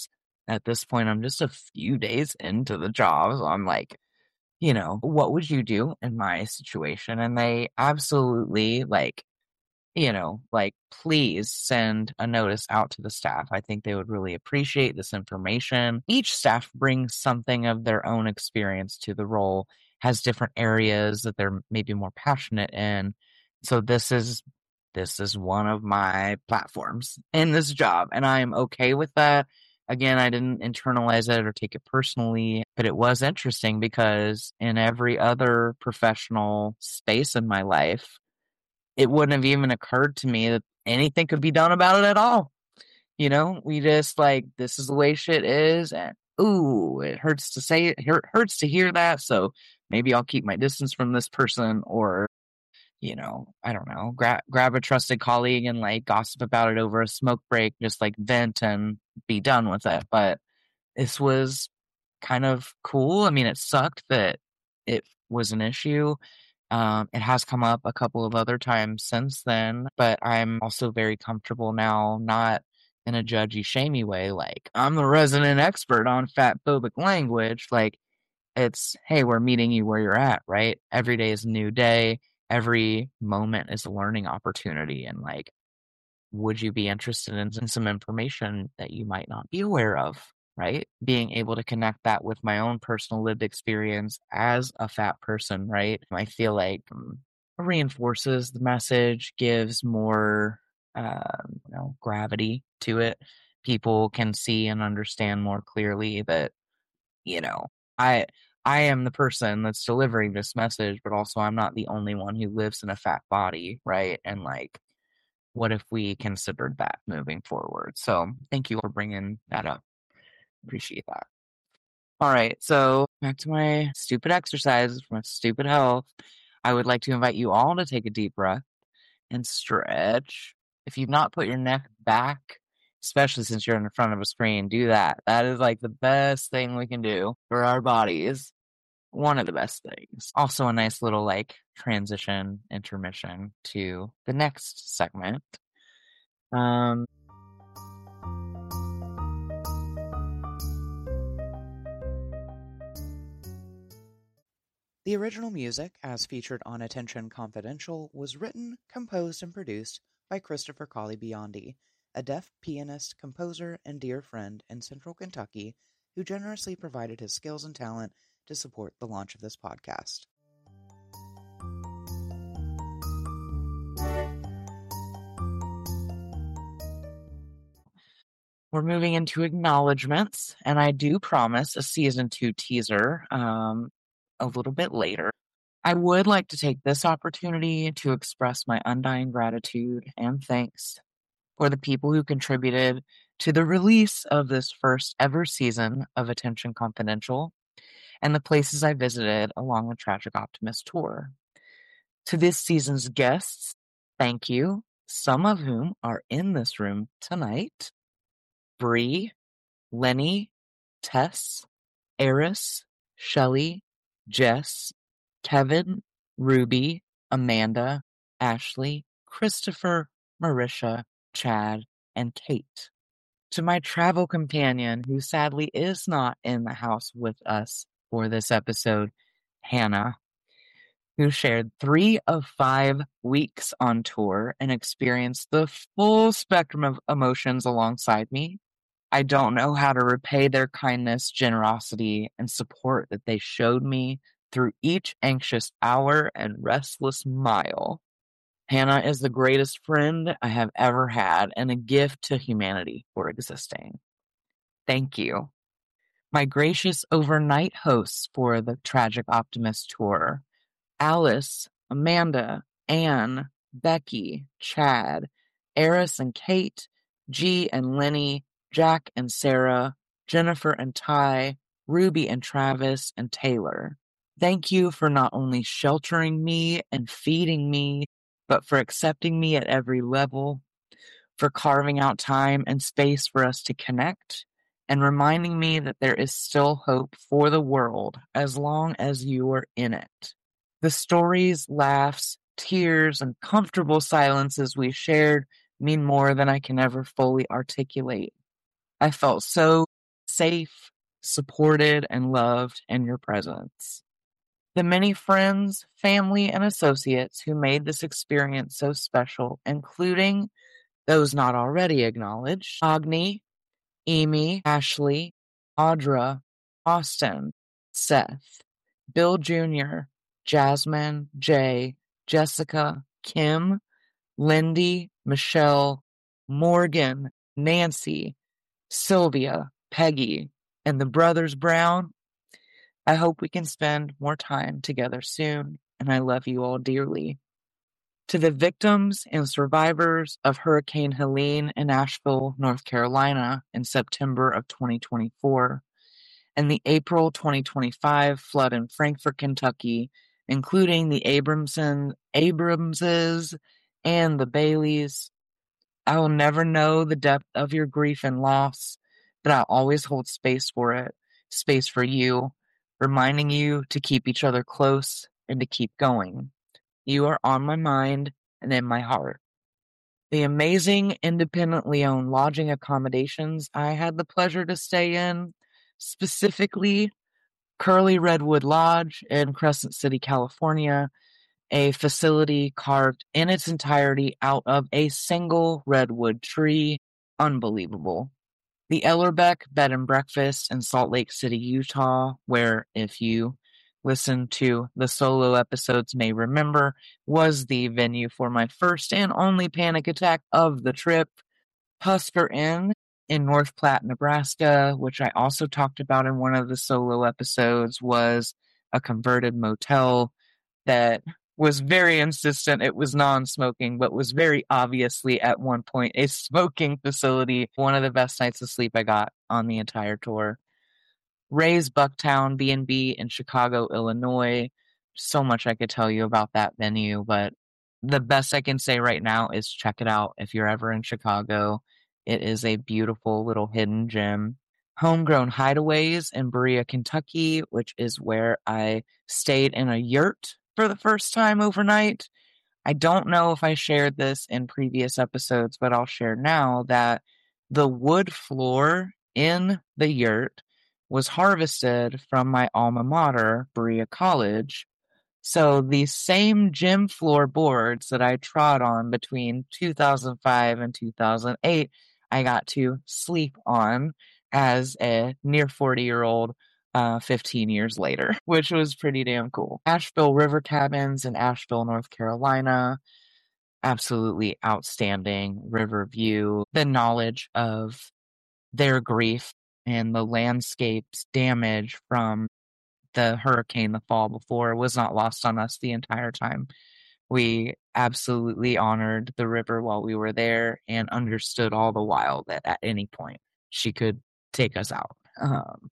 at this point, I'm just a few days into the job. So I'm like, you know, what would you do in my situation? And they absolutely like, you know, like, please send a notice out to the staff. I think they would really appreciate this information. Each staff brings something of their own experience to the role, has different areas that they're maybe more passionate in. So this is this is one of my platforms in this job, and I am okay with that. Again, I didn't internalize it or take it personally, but it was interesting because in every other professional space in my life, it wouldn't have even occurred to me that anything could be done about it at all. You know, we just like, this is the way shit is, and ooh, it hurts to say it, hurt, hurts to hear that, so maybe I'll keep my distance from this person, or, you know, I don't know, grab grab a trusted colleague and like gossip about it over a smoke break, just like vent and be done with it. But this was kind of cool. I mean, it sucked that it was an issue. Um, it has come up a couple of other times since then, but I'm also very comfortable now, not in a judgy, shamey way, like, I'm the resident expert on fat phobic language. Like, it's, hey, we're meeting you where you're at, right? Every day is a new day. Every moment is a learning opportunity. And like, would you be interested in, in some information that you might not be aware of? Right? Being able to connect that with my own personal lived experience as a fat person, right? I feel like um, reinforces the message, gives more, uh, you know, gravity to it. People can see and understand more clearly that, you know, I I am the person that's delivering this message, but also I'm not the only one who lives in a fat body, right? And like, what if we considered that moving forward? So thank you for bringing that up. Appreciate that. All right, so back to my stupid exercises for my stupid health. I would like to invite you all to take a deep breath and stretch. If you've not put your neck back, especially since you're in front of a screen, do that. That is like the best thing we can do for our bodies. One of the best things. Also a nice little like transition intermission to the next segment. Um The original music, as featured on Attention Confidential, was written, composed, and produced by Christopher Colley Biondi, a deaf pianist, composer, and dear friend in Central Kentucky who generously provided his skills and talent to support the launch of this podcast. We're moving into acknowledgements, and I do promise a season two teaser um, a little bit later. I would like to take this opportunity to express my undying gratitude and thanks for the people who contributed to the release of this first ever season of Attention Confidential and the places I visited along the Tragic Optimist tour. To this season's guests, thank you, some of whom are in this room tonight. Bree, Lenny, Tess, Eris, Shelley, Jess, Kevin, Ruby, Amanda, Ashley, Christopher, Marisha, Chad, and Kate. To my travel companion, who sadly is not in the house with us for this episode, Hannah, who shared three of five weeks on tour and experienced the full spectrum of emotions alongside me. I don't know how to repay their kindness, generosity, and support that they showed me through each anxious hour and restless mile. Hannah is the greatest friend I have ever had and a gift to humanity for existing. Thank you. My gracious overnight hosts for the Tragic Optimist tour, Alice, Amanda, Anne, Becky, Chad, Eris and Kate, G and Lenny, Jack and Sarah, Jennifer and Ty, Ruby and Travis, and Taylor. Thank you for not only sheltering me and feeding me, but for accepting me at every level, for carving out time and space for us to connect, and reminding me that there is still hope for the world as long as you are in it. The stories, laughs, tears, and comfortable silences we shared mean more than I can ever fully articulate. I felt so safe, supported, and loved in your presence. The many friends, family, and associates who made this experience so special, including those not already acknowledged: Agni, Amy, Ashley, Audra, Austin, Seth, Bill Junior, Jasmine, Jay, Jessica, Kim, Lindy, Michelle, Morgan, Nancy, Sylvia, Peggy, and the brothers Brown. I hope we can spend more time together soon, and I love you all dearly. To the victims and survivors of Hurricane Helene in Asheville, North Carolina in September of twenty twenty-four, and the April twenty twenty-five flood in Frankfort, Kentucky, including the Abramson, Abramses and the Baileys, I will never know the depth of your grief and loss, but I'll always hold space for it, space for you, reminding you to keep each other close and to keep going. You are on my mind and in my heart. The amazing independently owned lodging accommodations I had the pleasure to stay in, specifically Curly Redwood Lodge in Crescent City, California, a facility carved in its entirety out of a single redwood tree. Unbelievable. The Ellerbeck Bed and Breakfast in Salt Lake City, Utah, where, if you listen to the solo episodes may remember, was the venue for my first and only panic attack of the trip. Husker Inn in North Platte, Nebraska, which I also talked about in one of the solo episodes, was a converted motel that was very insistent it was non-smoking, but was very obviously at one point a smoking facility. One of the best nights of sleep I got on the entire tour. Ray's Bucktown B and B in Chicago, Illinois. So much I could tell you about that venue, but the best I can say right now is check it out if you're ever in Chicago. It is a beautiful little hidden gem. Homegrown Hideaways in Berea, Kentucky, which is where I stayed in a yurt for the first time overnight. I don't know if I shared this in previous episodes, but I'll share now that the wood floor in the yurt was harvested from my alma mater, Berea College. So the same gym floor boards that I trod on between two thousand five and two thousand eight, I got to sleep on as a near forty-year-old uh, fifteen years later, which was pretty damn cool. Asheville River Cabins in Asheville, North Carolina. Absolutely outstanding river view. The knowledge of their grief and the landscape's damage from the hurricane the fall before was not lost on us the entire time. We absolutely honored the river while we were there and understood all the while that at any point she could take us out. Um,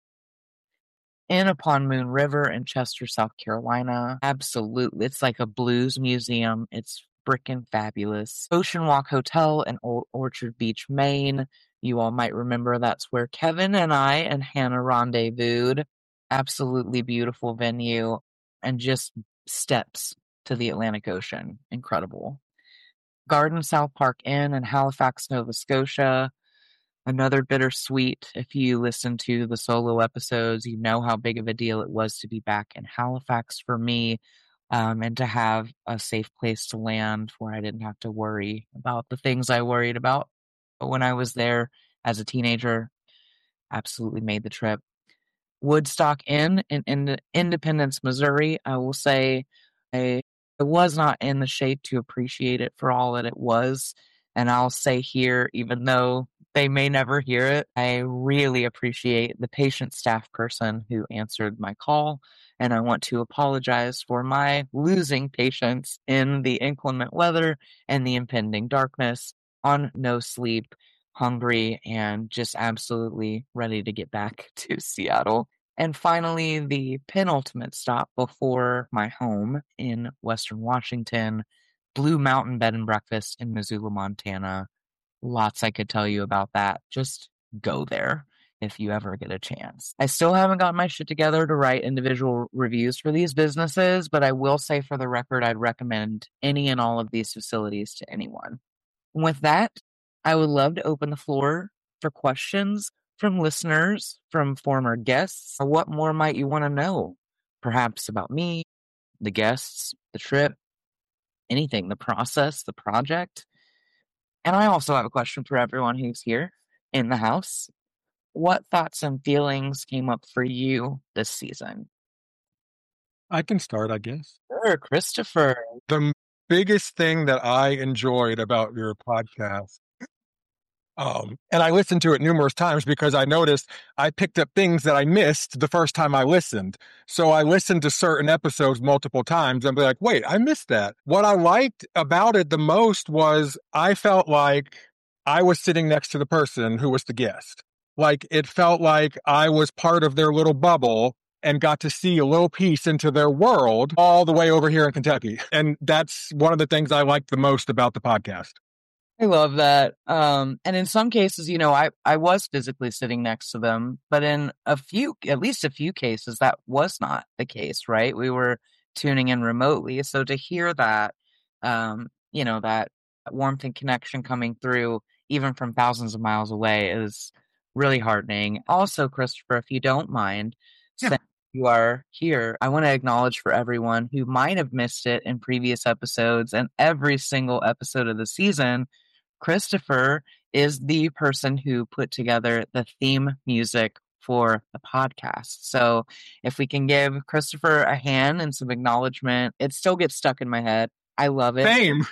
Inn upon Moon River in Chester, South Carolina. Absolutely. It's like a blues museum. It's freaking fabulous. Ocean Walk Hotel in Old Orchard Beach, Maine. You all might remember that's where Kevin and I and Hannah rendezvoused. Absolutely beautiful venue and just steps to the Atlantic Ocean. Incredible. Garden South Park Inn in Halifax, Nova Scotia. Another bittersweet. If you listen to the solo episodes, you know how big of a deal it was to be back in Halifax for me, um, and to have a safe place to land where I didn't have to worry about the things I worried about. But when I was there as a teenager, absolutely made the trip. Woodstock Inn in, in Independence, Missouri. I will say I, I was not in the shape to appreciate it for all that it was. And I'll say here, even though they may never hear it, I really appreciate the patient staff person who answered my call. And I want to apologize for my losing patience in the inclement weather and the impending darkness, on no sleep, hungry, and just absolutely ready to get back to Seattle. And finally, the penultimate stop before my home in Western Washington, Blue Mountain Bed and Breakfast in Missoula, Montana. Lots I could tell you about that. Just go there if you ever get a chance. I still haven't got my shit together to write individual reviews for these businesses, but I will say for the record, I'd recommend any and all of these facilities to anyone. With that, I would love to open the floor for questions from listeners, from former guests, what more might you want to know? Perhaps about me, the guests, the trip, anything, the process, the project. And I also have a question for everyone who's here in the house. What thoughts and feelings came up for you this season? I can start, I guess. Sure, Christopher. The biggest thing that I enjoyed about your podcast, um, and I listened to it numerous times because I noticed I picked up things that I missed the first time I listened. So I listened to certain episodes multiple times and be like, wait, I missed that. What I liked about it the most was I felt like I was sitting next to the person who was the guest. Like it felt like I was part of their little bubble and got to see a little piece into their world all the way over here in Kentucky. And that's one of the things I liked the most about the podcast. I love that. Um, and in some cases, you know, I, I was physically sitting next to them, but in a few, at least a few cases, that was not the case, right? We were tuning in remotely. So to hear that, um, you know, that warmth and connection coming through, even from thousands of miles away, is really heartening. Also, Christopher, if you don't mind, Yeah. since you are here, I want to acknowledge for everyone who might have missed it in previous episodes and every single episode of the season, Christopher is the person who put together the theme music for the podcast. So if we can give Christopher a hand and some acknowledgement, it still gets stuck in my head. I love it. Same.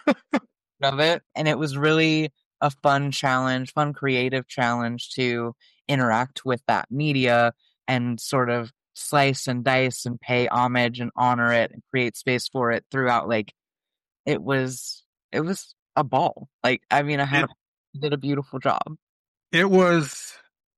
Love it. And it was really a fun challenge, fun creative challenge to interact with that media and sort of slice and dice and pay homage and honor it and create space for it throughout. Like it was, it was a ball. Like, I mean, I had It- a, did a beautiful job. It was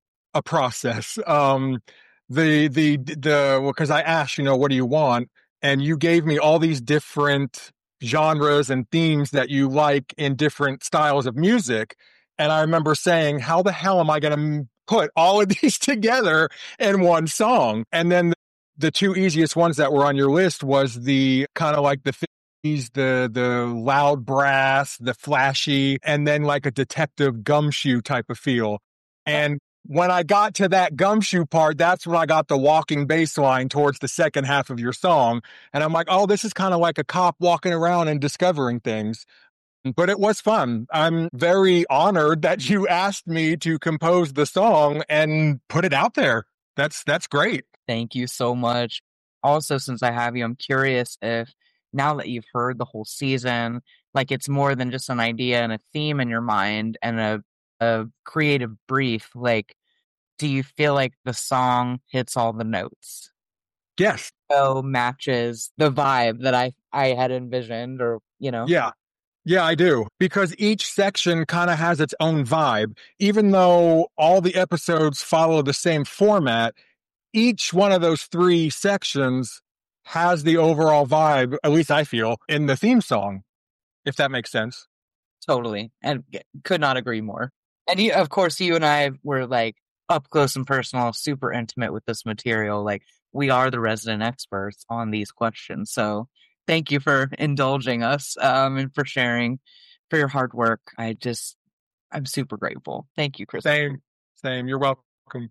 a process. Um, the, the, the, well, cause I asked, you know, what do you want? And you gave me all these different genres and themes that you like in different styles of music. And I remember saying, how the hell am I going to put all of these together in one song? And then the two easiest ones that were on your list was the kind of like the fifties, the the loud brass, the flashy, and then like a detective gumshoe type of feel. And when I got to that gumshoe part, that's when I got the walking bass line towards the second half of your song. And I'm like, oh, this is kind of like a cop walking around and discovering things. But it was fun. I'm very honored that you asked me to compose the song and put it out there. That's that's great. Thank you so much. Also, since I have you, I'm curious if now that you've heard the whole season, like it's more than just an idea and a theme in your mind and a, a creative brief, like, do you feel like the song hits all the notes? Yes. So matches the vibe that I, I had envisioned or, you know? Yeah. Yeah, I do. Because each section kind of has its own vibe. Even though all the episodes follow the same format, each one of those three sections has the overall vibe, at least I feel, in the theme song, if that makes sense. Totally. And could not agree more. And you, of course, you and I were like up close and personal, super intimate with this material. Like we are the resident experts on these questions. So thank you for indulging us um, and for sharing, for your hard work. I just, I'm super grateful. Thank you, Chris. Same, same. You're welcome.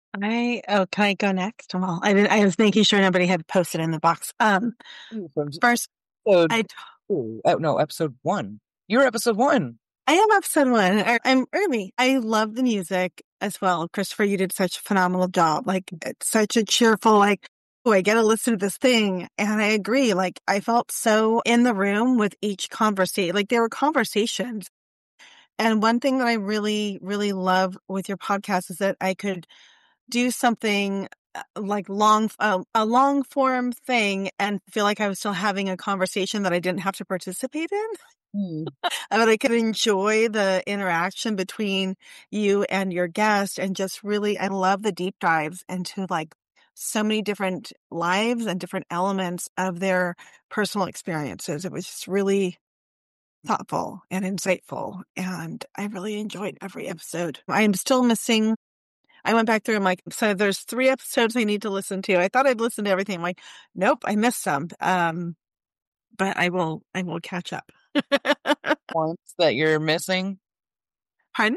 I oh, can I go next? Well, I did, I was making sure nobody had posted in the box. Um, first, episode, I oh, no, episode one. You're episode one. I am episode one. I, I'm early. I love the music as well. Christopher, you did such a phenomenal job. Like it's such a cheerful, like, oh, I get to listen to this thing. And I agree. Like I felt so in the room with each conversation. Like there were conversations. And one thing that I really, really love with your podcast is that I could do something like long, uh, a long form thing and feel like I was still having a conversation that I didn't have to participate in. Mm. But I could enjoy the interaction between you and your guest and just really, I love the deep dives into like so many different lives and different elements of their personal experiences. It was just really thoughtful and insightful. And I really enjoyed every episode. I am still missing I went back through and like, so there's three episodes I need to listen to. I thought I'd listen to everything. I'm like, nope, I missed some. Um, but I will, I will catch up. Points that you're missing? Pardon?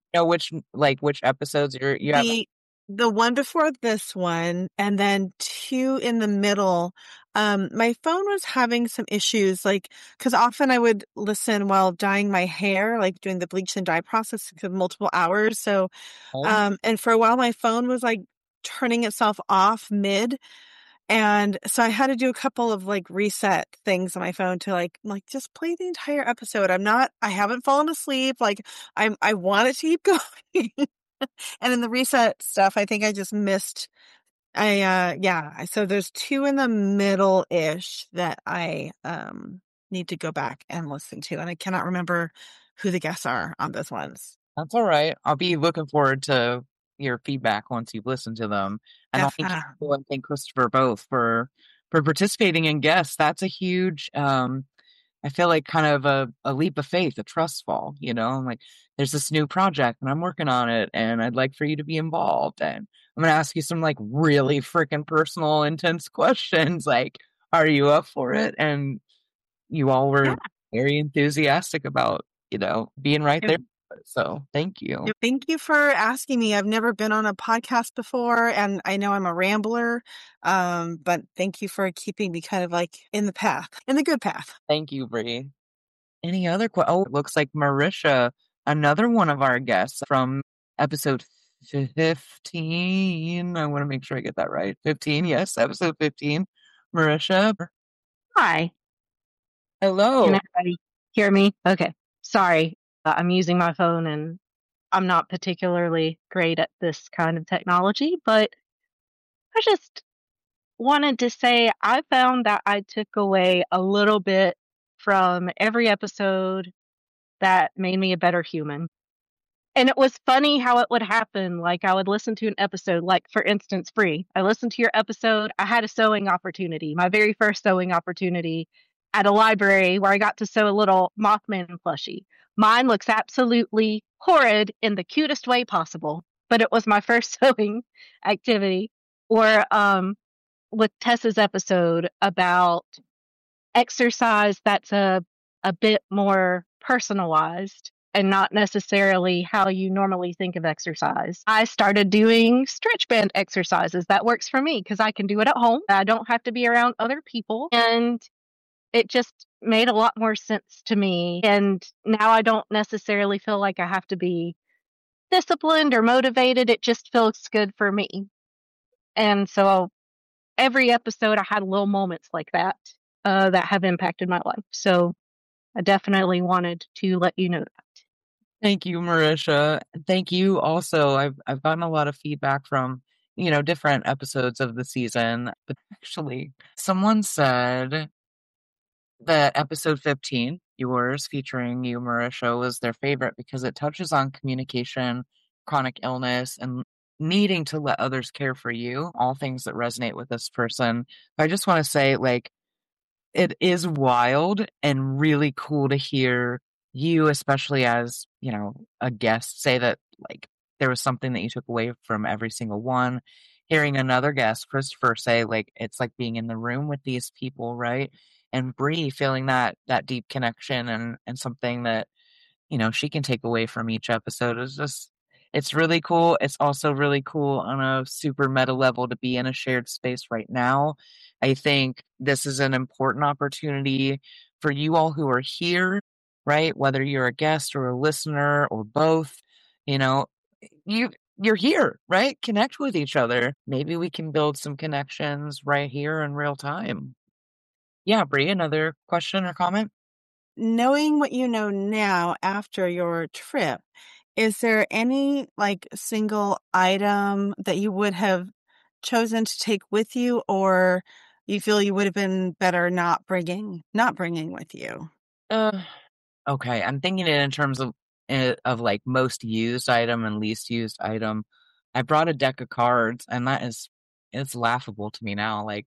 know which like which episodes you're you have? The the one before this one, and then two in the middle. Um, my phone was having some issues, like because often I would listen while dyeing my hair, like doing the bleach and dye process for multiple hours. So, Oh, um, and for a while my phone was like turning itself off mid. And so I had to do a couple of like reset things on my phone to like like just play the entire episode. I'm not I haven't fallen asleep. Like I'm I want it to keep going. And in the reset stuff, I think I just missed I uh yeah, so there's two in the middle ish that I um need to go back and listen to. And I cannot remember who the guests are on those ones. that's all right. I'll be looking forward to your feedback once you've listened to them. And I'll Def- thank uh, you and thank Christopher both for for participating in guests. That's a huge um I feel like kind of a, a leap of faith, a trust fall, you know? I'm like, there's this new project and I'm working on it and I'd like for you to be involved. And I'm going to ask you some like really freaking personal, intense questions. Like, are you up for it? And you all yeah. were very enthusiastic about, you know, being right Yep. there. So thank you. Yeah, thank you for asking me. I've never been on a podcast before, and I know I'm a rambler, um, but thank you for keeping me kind of like in the path, in the good path. Thank you, Bree. Any other que- Oh, it looks like Marisha, another one of our guests from episode fifteen. I want to make sure I get that right. fifteen, yes, episode fifteen. Marisha, Hi. hello. Can everybody hear me? Okay. Sorry. Uh, I'm using my phone and I'm not particularly great at this kind of technology, but I just wanted to say I found that I took away a little bit from every episode that made me a better human. And it was funny how it would happen. Like I would listen to an episode, like for instance, Bree. I listened to your episode. I had a sewing opportunity, my very first sewing opportunity at a library where I got to sew a little Mothman plushie. Mine looks absolutely horrid in the cutest way possible, but it was my first sewing activity. Or um, with Tessa's episode about exercise that's a a bit more personalized and not necessarily how you normally think of exercise. I started doing stretch band exercises. That works for me because I can do it at home. I don't have to be around other people. And it just made a lot more sense to me. And now I don't necessarily feel like I have to be disciplined or motivated. It just feels good for me. And so every episode I had little moments like that uh, that have impacted my life. So I definitely wanted to let you know that. Thank you, Marisha. Thank you also. I've I've gotten a lot of feedback from, you know, different episodes of the season. But actually, someone said that episode fifteen, yours featuring you, Marisha, was their favorite because it touches on communication, chronic illness, and needing to let others care for you, all things that resonate with this person. I just want to say, like, it is wild and really cool to hear you, especially as, you know, a guest, say that, like, there was something that you took away from every single one. Hearing another guest, Christopher, say, like, it's like being in the room with these people, right? And Bree feeling that that deep connection and and something that, you know, she can take away from each episode is just, it's really cool. It's also really cool on a super meta level to be in a shared space right now. I think this is an important opportunity for you all who are here, right? Whether you're a guest or a listener or both, you know, you you're here, right? Connect with each other. Maybe we can build some connections right here in real time. Yeah, Bree, another question or comment? Knowing what you know now after your trip, is there any like single item that you would have chosen to take with you, or you feel you would have been better not bringing not bringing with you? Uh, okay, I'm thinking it in terms of eh, of like most used item and least used item. I brought a deck of cards, and that is it's laughable to me now. Like,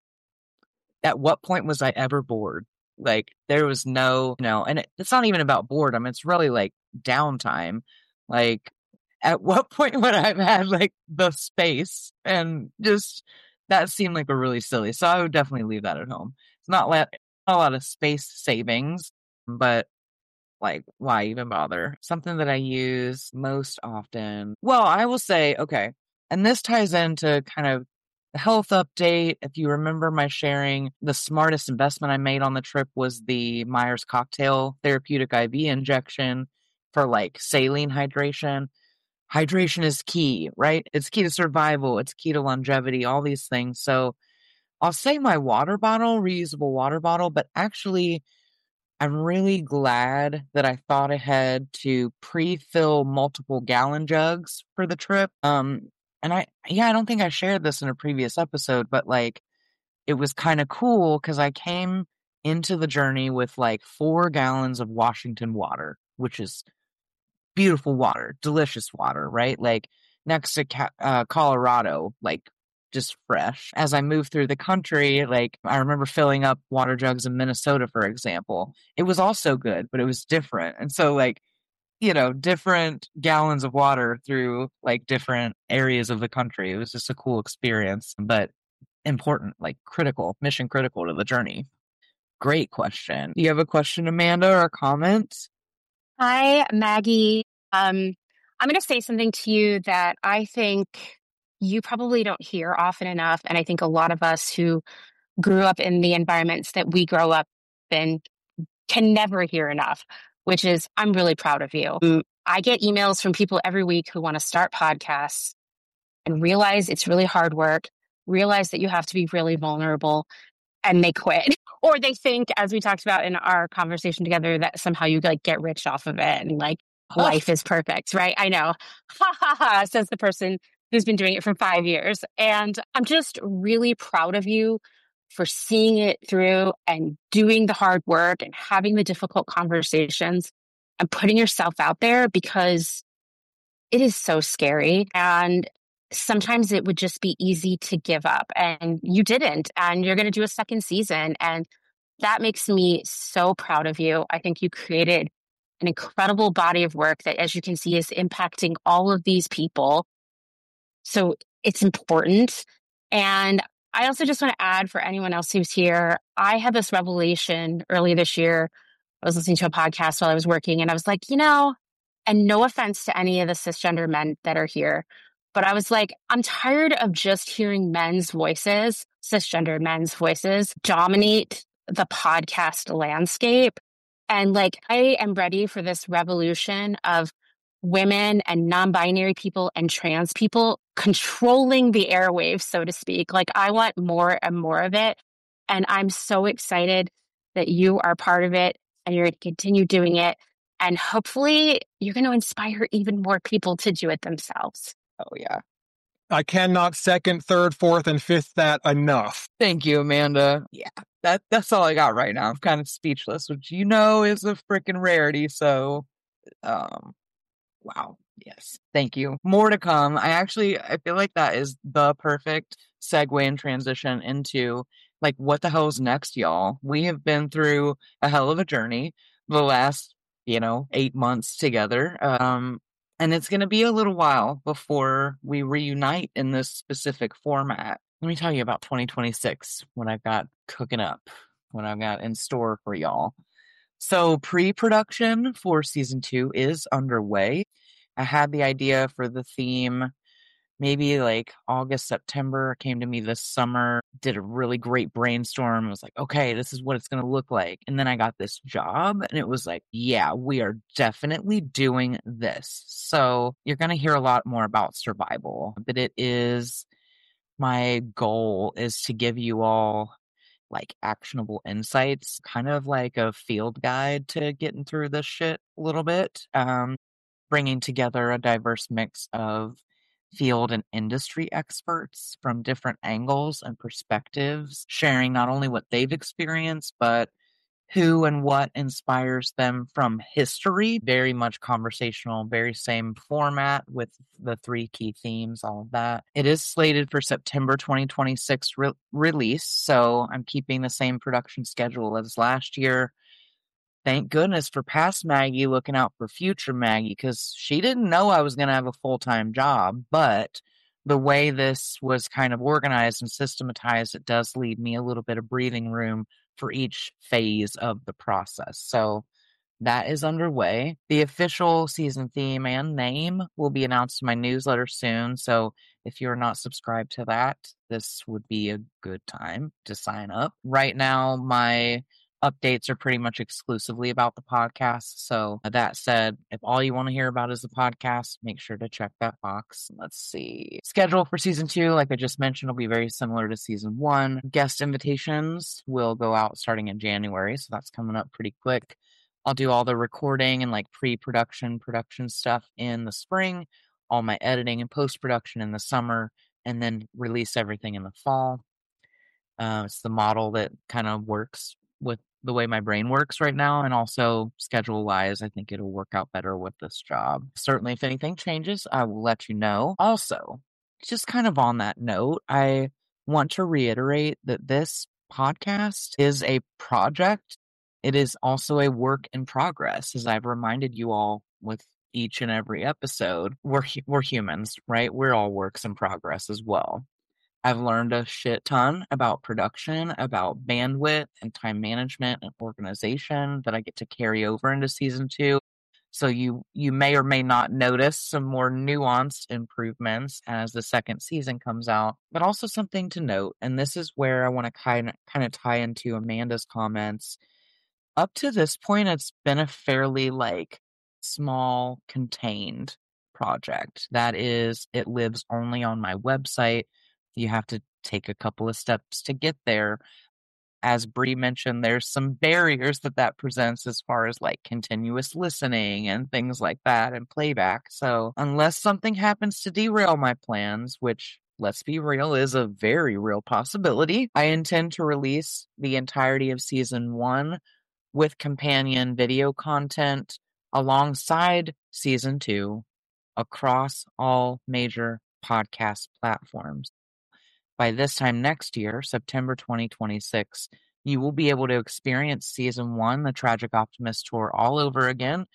at what point was I ever bored? Like, there was no, no, and it, it's not even about boredom. It's really like downtime. Like, at what point would I have had like the space and just that seemed like a really silly. So I would definitely leave that at home. It's not, la- not a lot of space savings, but like, why even bother? Something that I use most often. Well, I will say, okay, and this ties into kind of the health update. If you remember my sharing, the smartest investment I made on the trip was the Myers Cocktail therapeutic I V injection for like saline hydration. Hydration is key, right? It's key to survival. It's key to longevity, all these things. So I'll say my water bottle, reusable water bottle, but actually I'm really glad that I thought ahead to pre-fill multiple gallon jugs for the trip. Um, and I, yeah, I don't think I shared this in a previous episode, but like, it was kind of cool because I came into the journey with like four gallons of Washington water, which is beautiful water, delicious water, right? Like next to Ca- uh, Colorado, like just fresh. As I moved through the country, like I remember filling up water jugs in Minnesota, for example. It was also good, but it was different. And so like, you know, different gallons of water through like different areas of the country. It was just a cool experience, but important, like critical, mission critical to the journey. Great question. Do you have a question, Amanda, or a comment? Hi, Maggie. Um, I'm going to say something to you that I think you probably don't hear often enough. And I think a lot of us who grew up in the environments that we grow up in can never hear enough, which is I'm really proud of you. I get emails from people every week who want to start podcasts and realize it's really hard work, realize that you have to be really vulnerable, and they quit. Or they think, as we talked about in our conversation together, that somehow you like get rich off of it and like life is perfect, right? I know. Ha ha ha, says the person who's been doing it for five years. And I'm just really proud of you for seeing it through and doing the hard work and having the difficult conversations and putting yourself out there, because it is so scary. And sometimes it would just be easy to give up, and you didn't, and you're going to do a second season. And that makes me so proud of you. I think you created an incredible body of work that, as you can see, is impacting all of these people. So it's important. And I also just want to add, for anyone else who's here, I had this revelation early this year. I was listening to a podcast while I was working, and I was like, you know, and no offense to any of the cisgender men that are here, but I was like, I'm tired of just hearing men's voices, cisgender men's voices, dominate the podcast landscape. And like, I am ready for this revolution of women and non-binary people and trans people controlling the airwaves, so to speak. Like, I want more and more of it. And I'm so excited that you are part of it and you're going to continue doing it. And hopefully you're going to inspire even more people to do it themselves. Oh, yeah. I cannot second, third, fourth, and fifth that enough. Thank you, Amanda. Yeah, that that's all I got right now. I'm kind of speechless, which you know is a freaking rarity. So, um, wow. Yes. Thank you. More to come. I actually, I feel like that is the perfect segue and transition into like, what the hell's next, y'all? We have been through a hell of a journey the last, you know, eight months together. Um, and it's going to be a little while before we reunite in this specific format. Let me tell you about twenty twenty-six, what I've got cooking up, what I've got in store for y'all. So pre-production for season two is underway. I had the idea for the theme maybe like August, September. Came to me this summer, did a really great brainstorm. I was like, okay, this is what it's going to look like. And then I got this job and it was like, yeah, we are definitely doing this. So you're going to hear a lot more about survival, but it is, my goal is to give you all like actionable insights, kind of like a field guide to getting through this shit a little bit. Um, bringing together a diverse mix of field and industry experts from different angles and perspectives, sharing not only what they've experienced, but who and what inspires them from history. Very much conversational, very same format with the three key themes, all of that. It is slated for September twenty twenty-six re- release, so I'm keeping the same production schedule as last year. Thank goodness for past Maggie looking out for future Maggie, because she didn't know I was going to have a full-time job, but the way this was kind of organized and systematized, it does leave me a little bit of breathing room for each phase of the process. So that is underway. The official season theme and name will be announced in my newsletter soon, so if you're not subscribed to that, this would be a good time to sign up. Right now, my updates are pretty much exclusively about the podcast. So that said, if all you want to hear about is the podcast, make sure to check that box. Let's see. Schedule for season two, like I just mentioned, will be very similar to season one. Guest invitations will go out starting in January, so that's coming up pretty quick. I'll do all the recording and like pre-production, production stuff in the spring, all my editing and post-production in the summer, and then release everything in the fall. Uh, it's the model that kind of works with the way my brain works right now, and also schedule-wise, I think it'll work out better with this job. Certainly, if anything changes, I will let you know. Also, just kind of on that note, I want to reiterate that this podcast is a project. It is also a work in progress, as I've reminded you all with each and every episode. We're we're humans, right? We're all works in progress as well. I've learned a shit ton about production, about bandwidth and time management and organization that I get to carry over into season two. So you you may or may not notice some more nuanced improvements as the second season comes out, but also something to note, and this is where I want to kind of kind of tie into Amanda's comments. Up to this point, it's been a fairly like small, contained project. That is, it lives only on my website. You have to take a couple of steps to get there. As Bree mentioned, there's some barriers that that presents as far as like continuous listening and things like that and playback. So unless something happens to derail my plans, which, let's be real, is a very real possibility, I intend to release the entirety of season one with companion video content alongside season two across all major podcast platforms. By this time next year, September twenty twenty-six, you will be able to experience season one, the Tragic Optimist Tour, all over again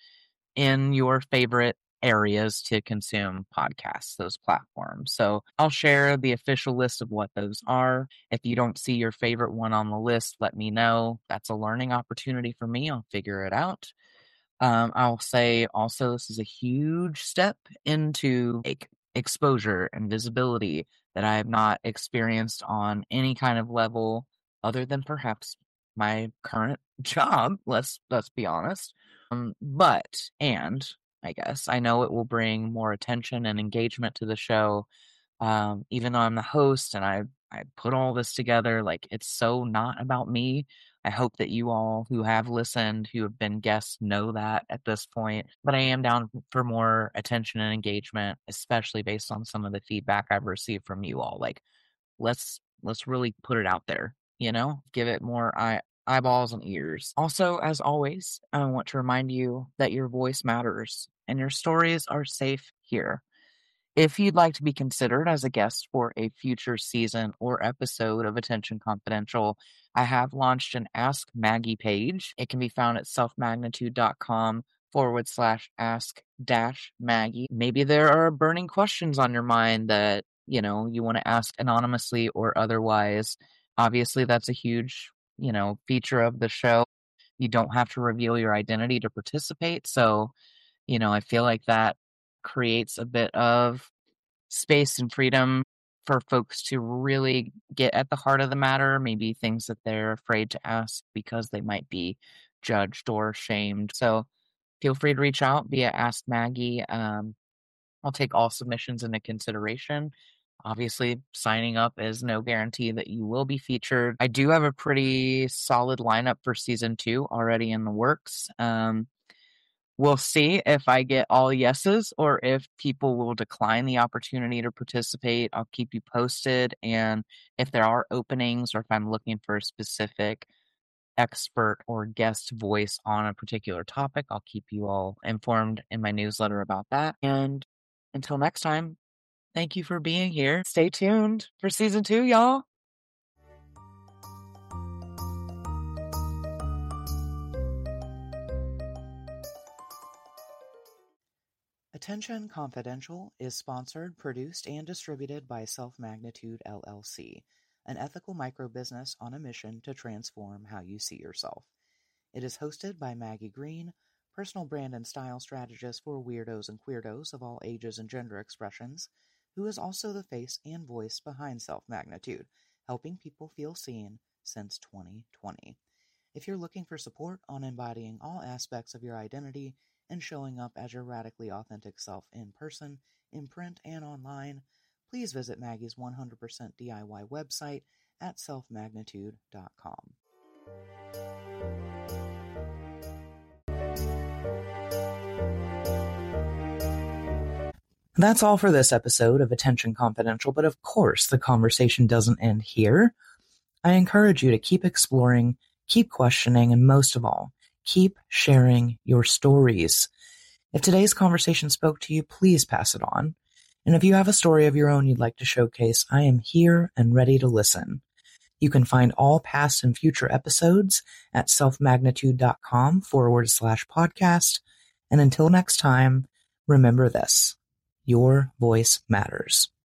in your favorite areas to consume podcasts, those platforms. So I'll share the official list of what those are. If you don't see your favorite one on the list, let me know. That's a learning opportunity for me. I'll figure it out. Um, I'll say also this is a huge step into like exposure and visibility that I have not experienced on any kind of level other than perhaps my current job. Let's let's be honest. Um, but and I guess I know it will bring more attention and engagement to the show. Um, even though I'm the host and I I put all this together, like it's so not about me. I hope that you all who have listened, who have been guests, know that at this point. But I am down for more attention and engagement, especially based on some of the feedback I've received from you all. Like, let's let's really put it out there, you know, give it more eye, eyeballs and ears. Also, as always, I want to remind you that your voice matters and your stories are safe here. If you'd like to be considered as a guest for a future season or episode of Attention Confidential, I have launched an Ask Maggie page. It can be found at selfmagnitude.com forward slash ask dash Maggie. Maybe there are burning questions on your mind that, you know, you want to ask anonymously or otherwise. Obviously, that's a huge, you know, feature of the show. You don't have to reveal your identity to participate. So, you know, I feel like that creates a bit of space and freedom for folks to really get at the heart of the matter, maybe things that they're afraid to ask because they might be judged or shamed. So feel free to reach out via Ask Maggie. Um, I'll take all submissions into consideration. Obviously, signing up is no guarantee that you will be featured. I do have a pretty solid lineup for season two already in the works. Um, We'll see if I get all yeses or if people will decline the opportunity to participate. I'll keep you posted. And if there are openings or if I'm looking for a specific expert or guest voice on a particular topic, I'll keep you all informed in my newsletter about that. And until next time, thank you for being here. Stay tuned for season two, y'all. Attention Confidential is sponsored, produced, and distributed by Self Magnitude L L C, an ethical microbusiness on a mission to transform how you see yourself. It is hosted by Maggie Green, personal brand and style strategist for weirdos and queerdos of all ages and gender expressions, who is also the face and voice behind Self-Magnitude, helping people feel seen since twenty twenty. If you're looking for support on embodying all aspects of your identity and showing up as your radically authentic self in person, in print, and online, please visit Maggie's one hundred percent D I Y website at self magnitude dot com. That's all for this episode of Attention Confidential, but of course the conversation doesn't end here. I encourage you to keep exploring, keep questioning, and most of all, keep sharing your stories. If today's conversation spoke to you, please pass it on. And if you have a story of your own you'd like to showcase, I am here and ready to listen. You can find all past and future episodes at selfmagnitude.com forward slash podcast. And until next time, remember this. Your voice matters.